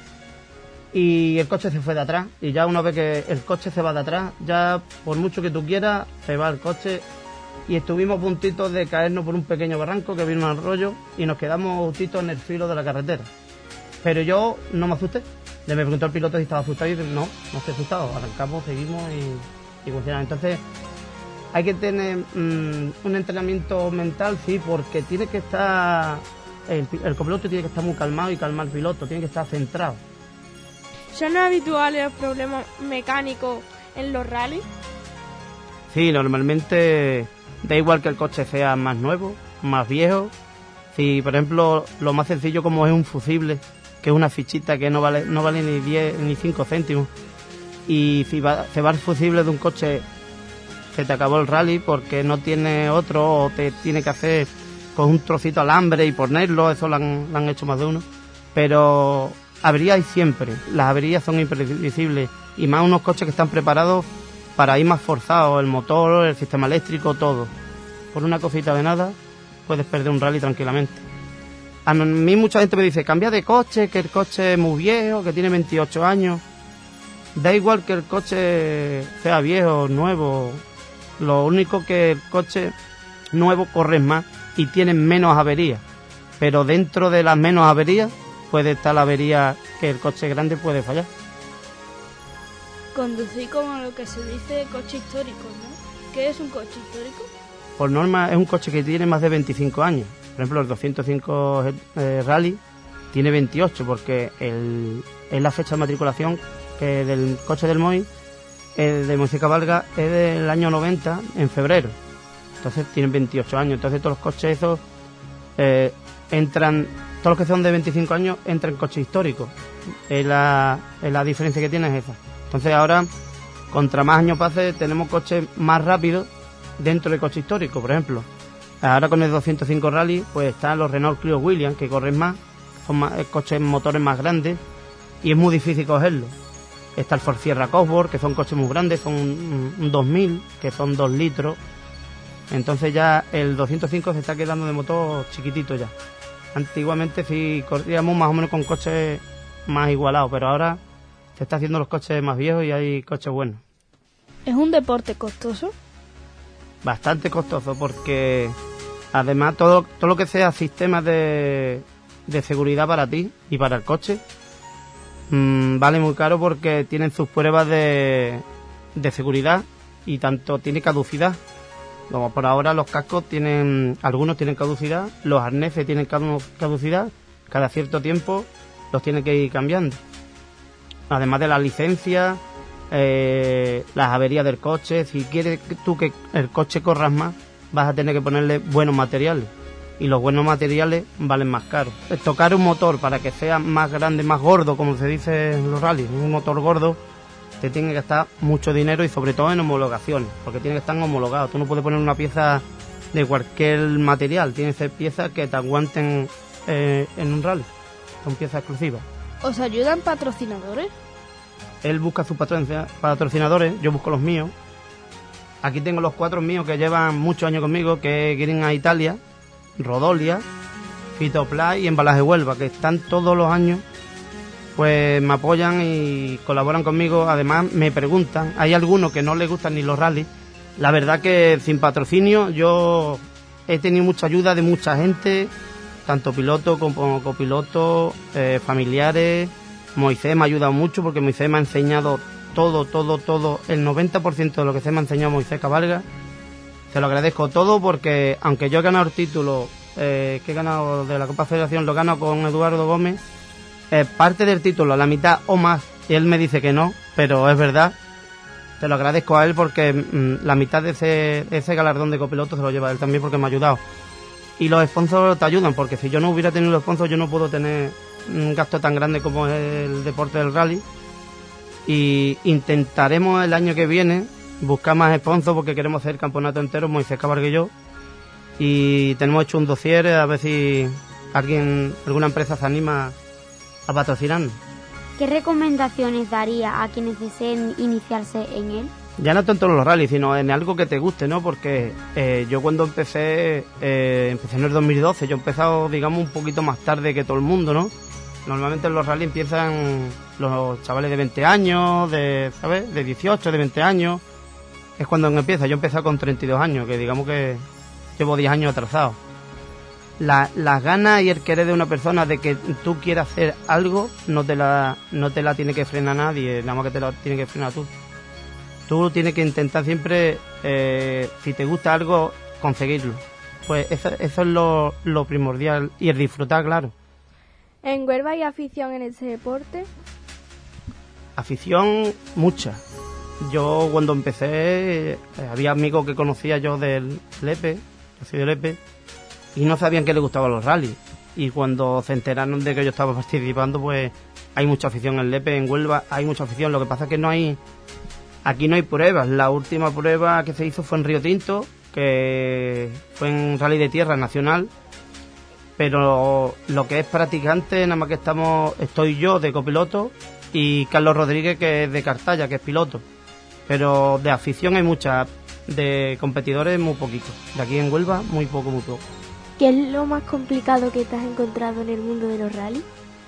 Speaker 9: y el coche se fue de atrás, y ya una vez que el coche se va de atrás, ya por mucho que tú quieras, se va el coche, y estuvimos puntitos de caernos por un pequeño barranco que vino un arroyo, y nos quedamos justitos en el filo de la carretera. Pero yo no me asusté. Le me preguntó al piloto si estaba asustado y dije, no estoy asustado, arrancamos, seguimos y funciona. Entonces hay que tener un entrenamiento mental, sí, porque tiene que estar, el copiloto tiene que estar muy calmado y calmar al piloto, tiene que estar centrado.
Speaker 1: ¿Son habituales los problemas mecánicos en los rallies?
Speaker 9: Sí, normalmente da igual que el coche sea más nuevo, más viejo. Si, por ejemplo, lo más sencillo como es un fusible, que es una fichita que no vale ni 10 ni 5 céntimos, y si se va el fusible de un coche, se te acabó el rally porque no tiene otro, o te tiene que hacer con un trocito de alambre y ponerlo, eso lo han hecho más de uno. Pero averías hay siempre, las averías son imprevisibles, y más unos coches que están preparados para ir más forzados, el motor, el sistema eléctrico, todo. Por una cosita de nada puedes perder un rally tranquilamente. A mí mucha gente me dice, cambia de coche, que el coche es muy viejo, que tiene 28 años. Da igual que el coche sea viejo, nuevo. Lo único que el coche nuevo corre más y tiene menos averías. Pero dentro de las menos averías puede estar la avería que el coche grande puede fallar.
Speaker 7: Conducir como lo que se dice coche histórico, ¿no? ¿Qué es un coche histórico?
Speaker 9: Por norma es un coche que tiene más de 25 años. Por ejemplo, el 205 Rally tiene 28 porque es la fecha de matriculación que del coche del MOI, de Moisés Cabalga, es del año 90, en febrero. Entonces tienen 28 años. Entonces todos los coches esos entran, todos los que son de 25 años entran en coches históricos. La diferencia que tiene es esa. Entonces ahora contra más años pase, tenemos coches más rápidos dentro del coche histórico. Por ejemplo, ahora con el 205 Rally, pues están los Renault Clio Williams, que corren más, son más, coches motores más grandes, y es muy difícil cogerlo. Está el Ford Sierra Cosworth, que son coches muy grandes, son un 2000, que son 2 litros. Entonces ya el 205 se está quedando de motor chiquitito ya. Antiguamente sí corríamos más o menos con coches más igualados, pero ahora se está haciendo los coches más viejos y hay coches buenos.
Speaker 7: ¿Es un deporte costoso?
Speaker 9: Bastante costoso, porque además todo lo que sea sistemas de seguridad para ti y para el coche vale muy caro, porque tienen sus pruebas de seguridad y tanto tiene caducidad. Como por ahora los cascos algunos tienen caducidad, los arneses tienen caducidad, cada cierto tiempo los tienen que ir cambiando. Además de la licencia, las averías del coche. Si quieres tú que el coche corra más, vas a tener que ponerle buenos materiales, y los buenos materiales valen más caros. Tocar un motor para que sea más grande, más gordo, como se dice en los rallies, un motor gordo, te tiene que gastar mucho dinero, y sobre todo en homologaciones, porque tiene que estar homologado. Tú no puedes poner una pieza de cualquier material, tiene que ser piezas que te aguanten en un rally, son piezas exclusivas.
Speaker 7: ¿Os ayudan patrocinadores?
Speaker 9: Él busca sus patrocinadores, yo busco los míos. Aquí tengo los 4 míos que llevan muchos años conmigo, que es Green a Italia, Rodolia, Fitoplay y Embalaje Huelva, que están todos los años, pues me apoyan y colaboran conmigo. Además me preguntan, hay algunos que no les gustan ni los rallies. La verdad que sin patrocinio yo he tenido mucha ayuda de mucha gente, tanto pilotos como copilotos, familiares. Moisés me ha ayudado mucho, porque Moisés me ha enseñado todo, el 90% de lo que se me ha enseñado Moisés Cabalga. Se lo agradezco todo, porque aunque yo he ganado el título que he ganado de la Copa Federación, lo gano con Eduardo Gómez, parte del título, la mitad o más, y él me dice que no, pero es verdad. Se lo agradezco a él, porque la mitad de ese galardón de copiloto se lo lleva él también, porque me ha ayudado. Y los sponsors te ayudan, porque si yo no hubiera tenido los sponsors, yo no puedo tener un gasto tan grande como es el deporte del rally. Y intentaremos el año que viene buscar más sponsors, porque queremos hacer el campeonato entero, Moisés Cabalga y yo. Y tenemos hecho un dossier, a ver si alguna empresa se anima a patrocinarnos.
Speaker 2: ¿Qué recomendaciones daría a quienes deseen iniciarse en él?
Speaker 9: Ya no tanto en los rallies, sino en algo que te guste, ¿no? Porque yo cuando empecé en el 2012, yo he empezado, digamos, un poquito más tarde que todo el mundo, ¿no? Normalmente en los rallies empiezan los chavales de 20 años, ¿sabes? De 18, de 20 años. Es cuando empieza. Yo empecé con 32 años, que digamos que llevo 10 años atrasado. Las ganas y el querer de una persona de que tú quieras hacer algo, no te la tiene que frenar nadie, nada más que te la tiene que frenar tú. Tú tienes que intentar siempre, si te gusta algo, conseguirlo. Pues eso es lo primordial, y el disfrutar, claro.
Speaker 3: ¿En Huelva hay afición en ese deporte?
Speaker 9: Afición, mucha. Yo cuando empecé, había amigos que conocía yo del Lepe, yo soy del Lepe, y no sabían que les gustaban los rallies. Y cuando se enteraron de que yo estaba participando, pues hay mucha afición en Lepe, en Huelva hay mucha afición. Lo que pasa es que aquí no hay pruebas. La última prueba que se hizo fue en Río Tinto, que fue en rally de tierra nacional. Pero lo que es practicante, nada más que estoy yo de copiloto y Carlos Rodríguez, que es de Cartaya, que es piloto. Pero de afición hay mucha, de competidores muy poquitos. De aquí en Huelva, muy poco.
Speaker 3: ¿Qué es lo más complicado que te has encontrado en el mundo de los rallies?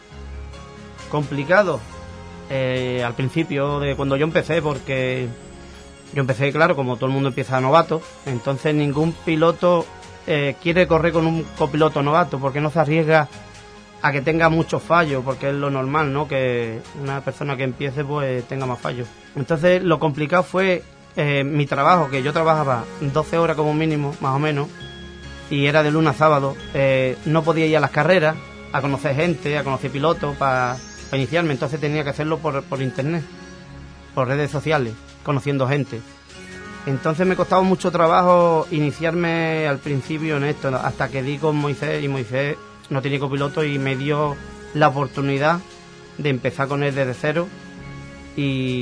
Speaker 9: Complicado. Al principio, de cuando yo empecé, porque yo empecé, claro, como todo el mundo empieza novato, entonces ningún piloto quiere correr con un copiloto novato, porque no se arriesga a que tenga muchos fallos, porque es lo normal, ¿no? Que una persona que empiece pues tenga más fallos. Entonces lo complicado fue mi trabajo, que yo trabajaba 12 horas como mínimo, más o menos, y era de lunes a sábado. No podía ir a las carreras, a conocer gente, a conocer pilotos para iniciarme, entonces tenía que hacerlo por internet, por redes sociales, conociendo gente. Entonces me costaba mucho trabajo iniciarme al principio en esto, hasta que di con Moisés, y Moisés no tenía copiloto y me dio la oportunidad de empezar con él desde cero, y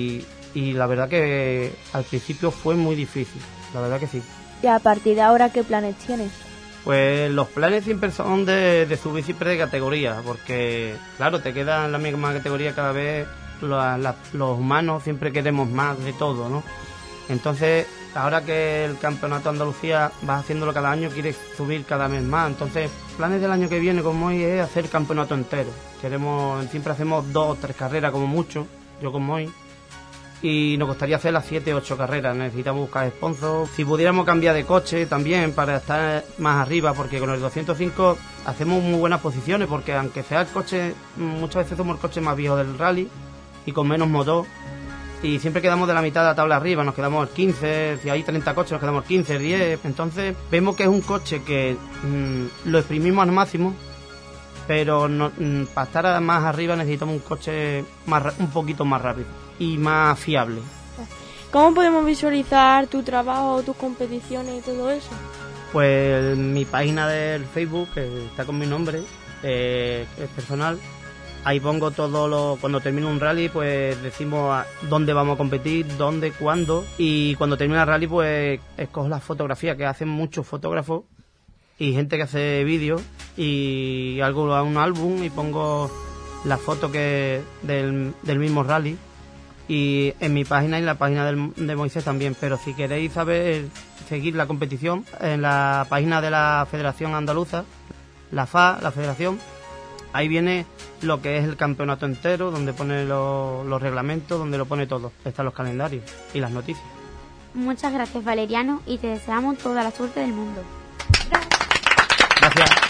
Speaker 9: y la verdad que al principio fue muy difícil, la verdad que sí.
Speaker 8: ¿Y a partir de ahora qué planes tienes?
Speaker 9: Pues los planes siempre son de subir siempre de categoría, porque claro, te queda en la misma categoría cada vez, los humanos siempre queremos más de todo, ¿no? Entonces, ahora que el Campeonato de Andalucía vas haciéndolo cada año, quieres subir cada vez más. Entonces, planes del año que viene con Moi es hacer el campeonato entero. Siempre hacemos 2 o 3 carreras como mucho, yo con Moi. Y nos gustaría hacer las 7 o 8 carreras. Necesitamos buscar sponsors. Si pudiéramos cambiar de coche también para estar más arriba, porque con el 205 hacemos muy buenas posiciones, porque aunque sea el coche, muchas veces somos el coche más viejo del rally y con menos motor. Y siempre quedamos de la mitad de la tabla arriba, nos quedamos el 15, si hay 30 coches nos quedamos el 15, el 10. Entonces vemos que es un coche que lo exprimimos al máximo, pero para estar más arriba necesitamos un coche un poquito más rápido y más fiable.
Speaker 1: ¿Cómo podemos visualizar tu trabajo, tus competiciones y todo eso?
Speaker 9: Pues mi página del Facebook, que está con mi nombre, es personal. Ahí pongo cuando termino un rally, pues decimos dónde vamos a competir, dónde, cuándo. Y cuando termina el rally, pues escojo las fotografías, que hacen muchos fotógrafos y gente que hace vídeos. Y hago un álbum y pongo las fotos del mismo rally. Y en mi página y en la página de Moisés también. Pero si queréis seguir la competición, en la página de la Federación Andaluza, la FA, la Federación, ahí viene lo que es el campeonato entero, donde pone los reglamentos, donde lo pone todo. Están los calendarios y las noticias.
Speaker 2: Muchas gracias, Valeriano, y te deseamos toda la suerte del mundo.
Speaker 9: Gracias.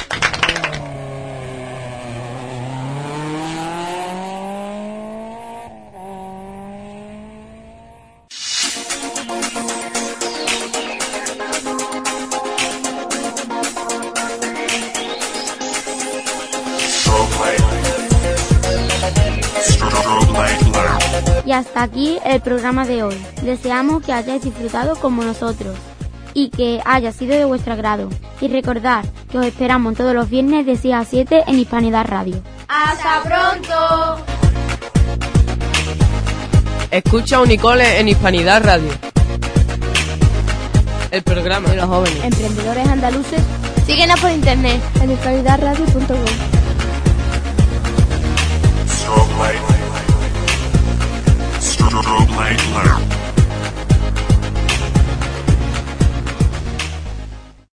Speaker 2: Y hasta aquí el programa de hoy. Deseamos que hayáis disfrutado como nosotros y que haya sido de vuestro agrado. Y recordad que os esperamos todos los viernes de 6 a 7 en Hispanidad Radio.
Speaker 3: ¡Hasta pronto!
Speaker 4: Escucha Unicole en Hispanidad Radio. El programa de los jóvenes.
Speaker 8: Emprendedores andaluces.
Speaker 3: Síguenos por internet
Speaker 8: en hispanidadradio.com.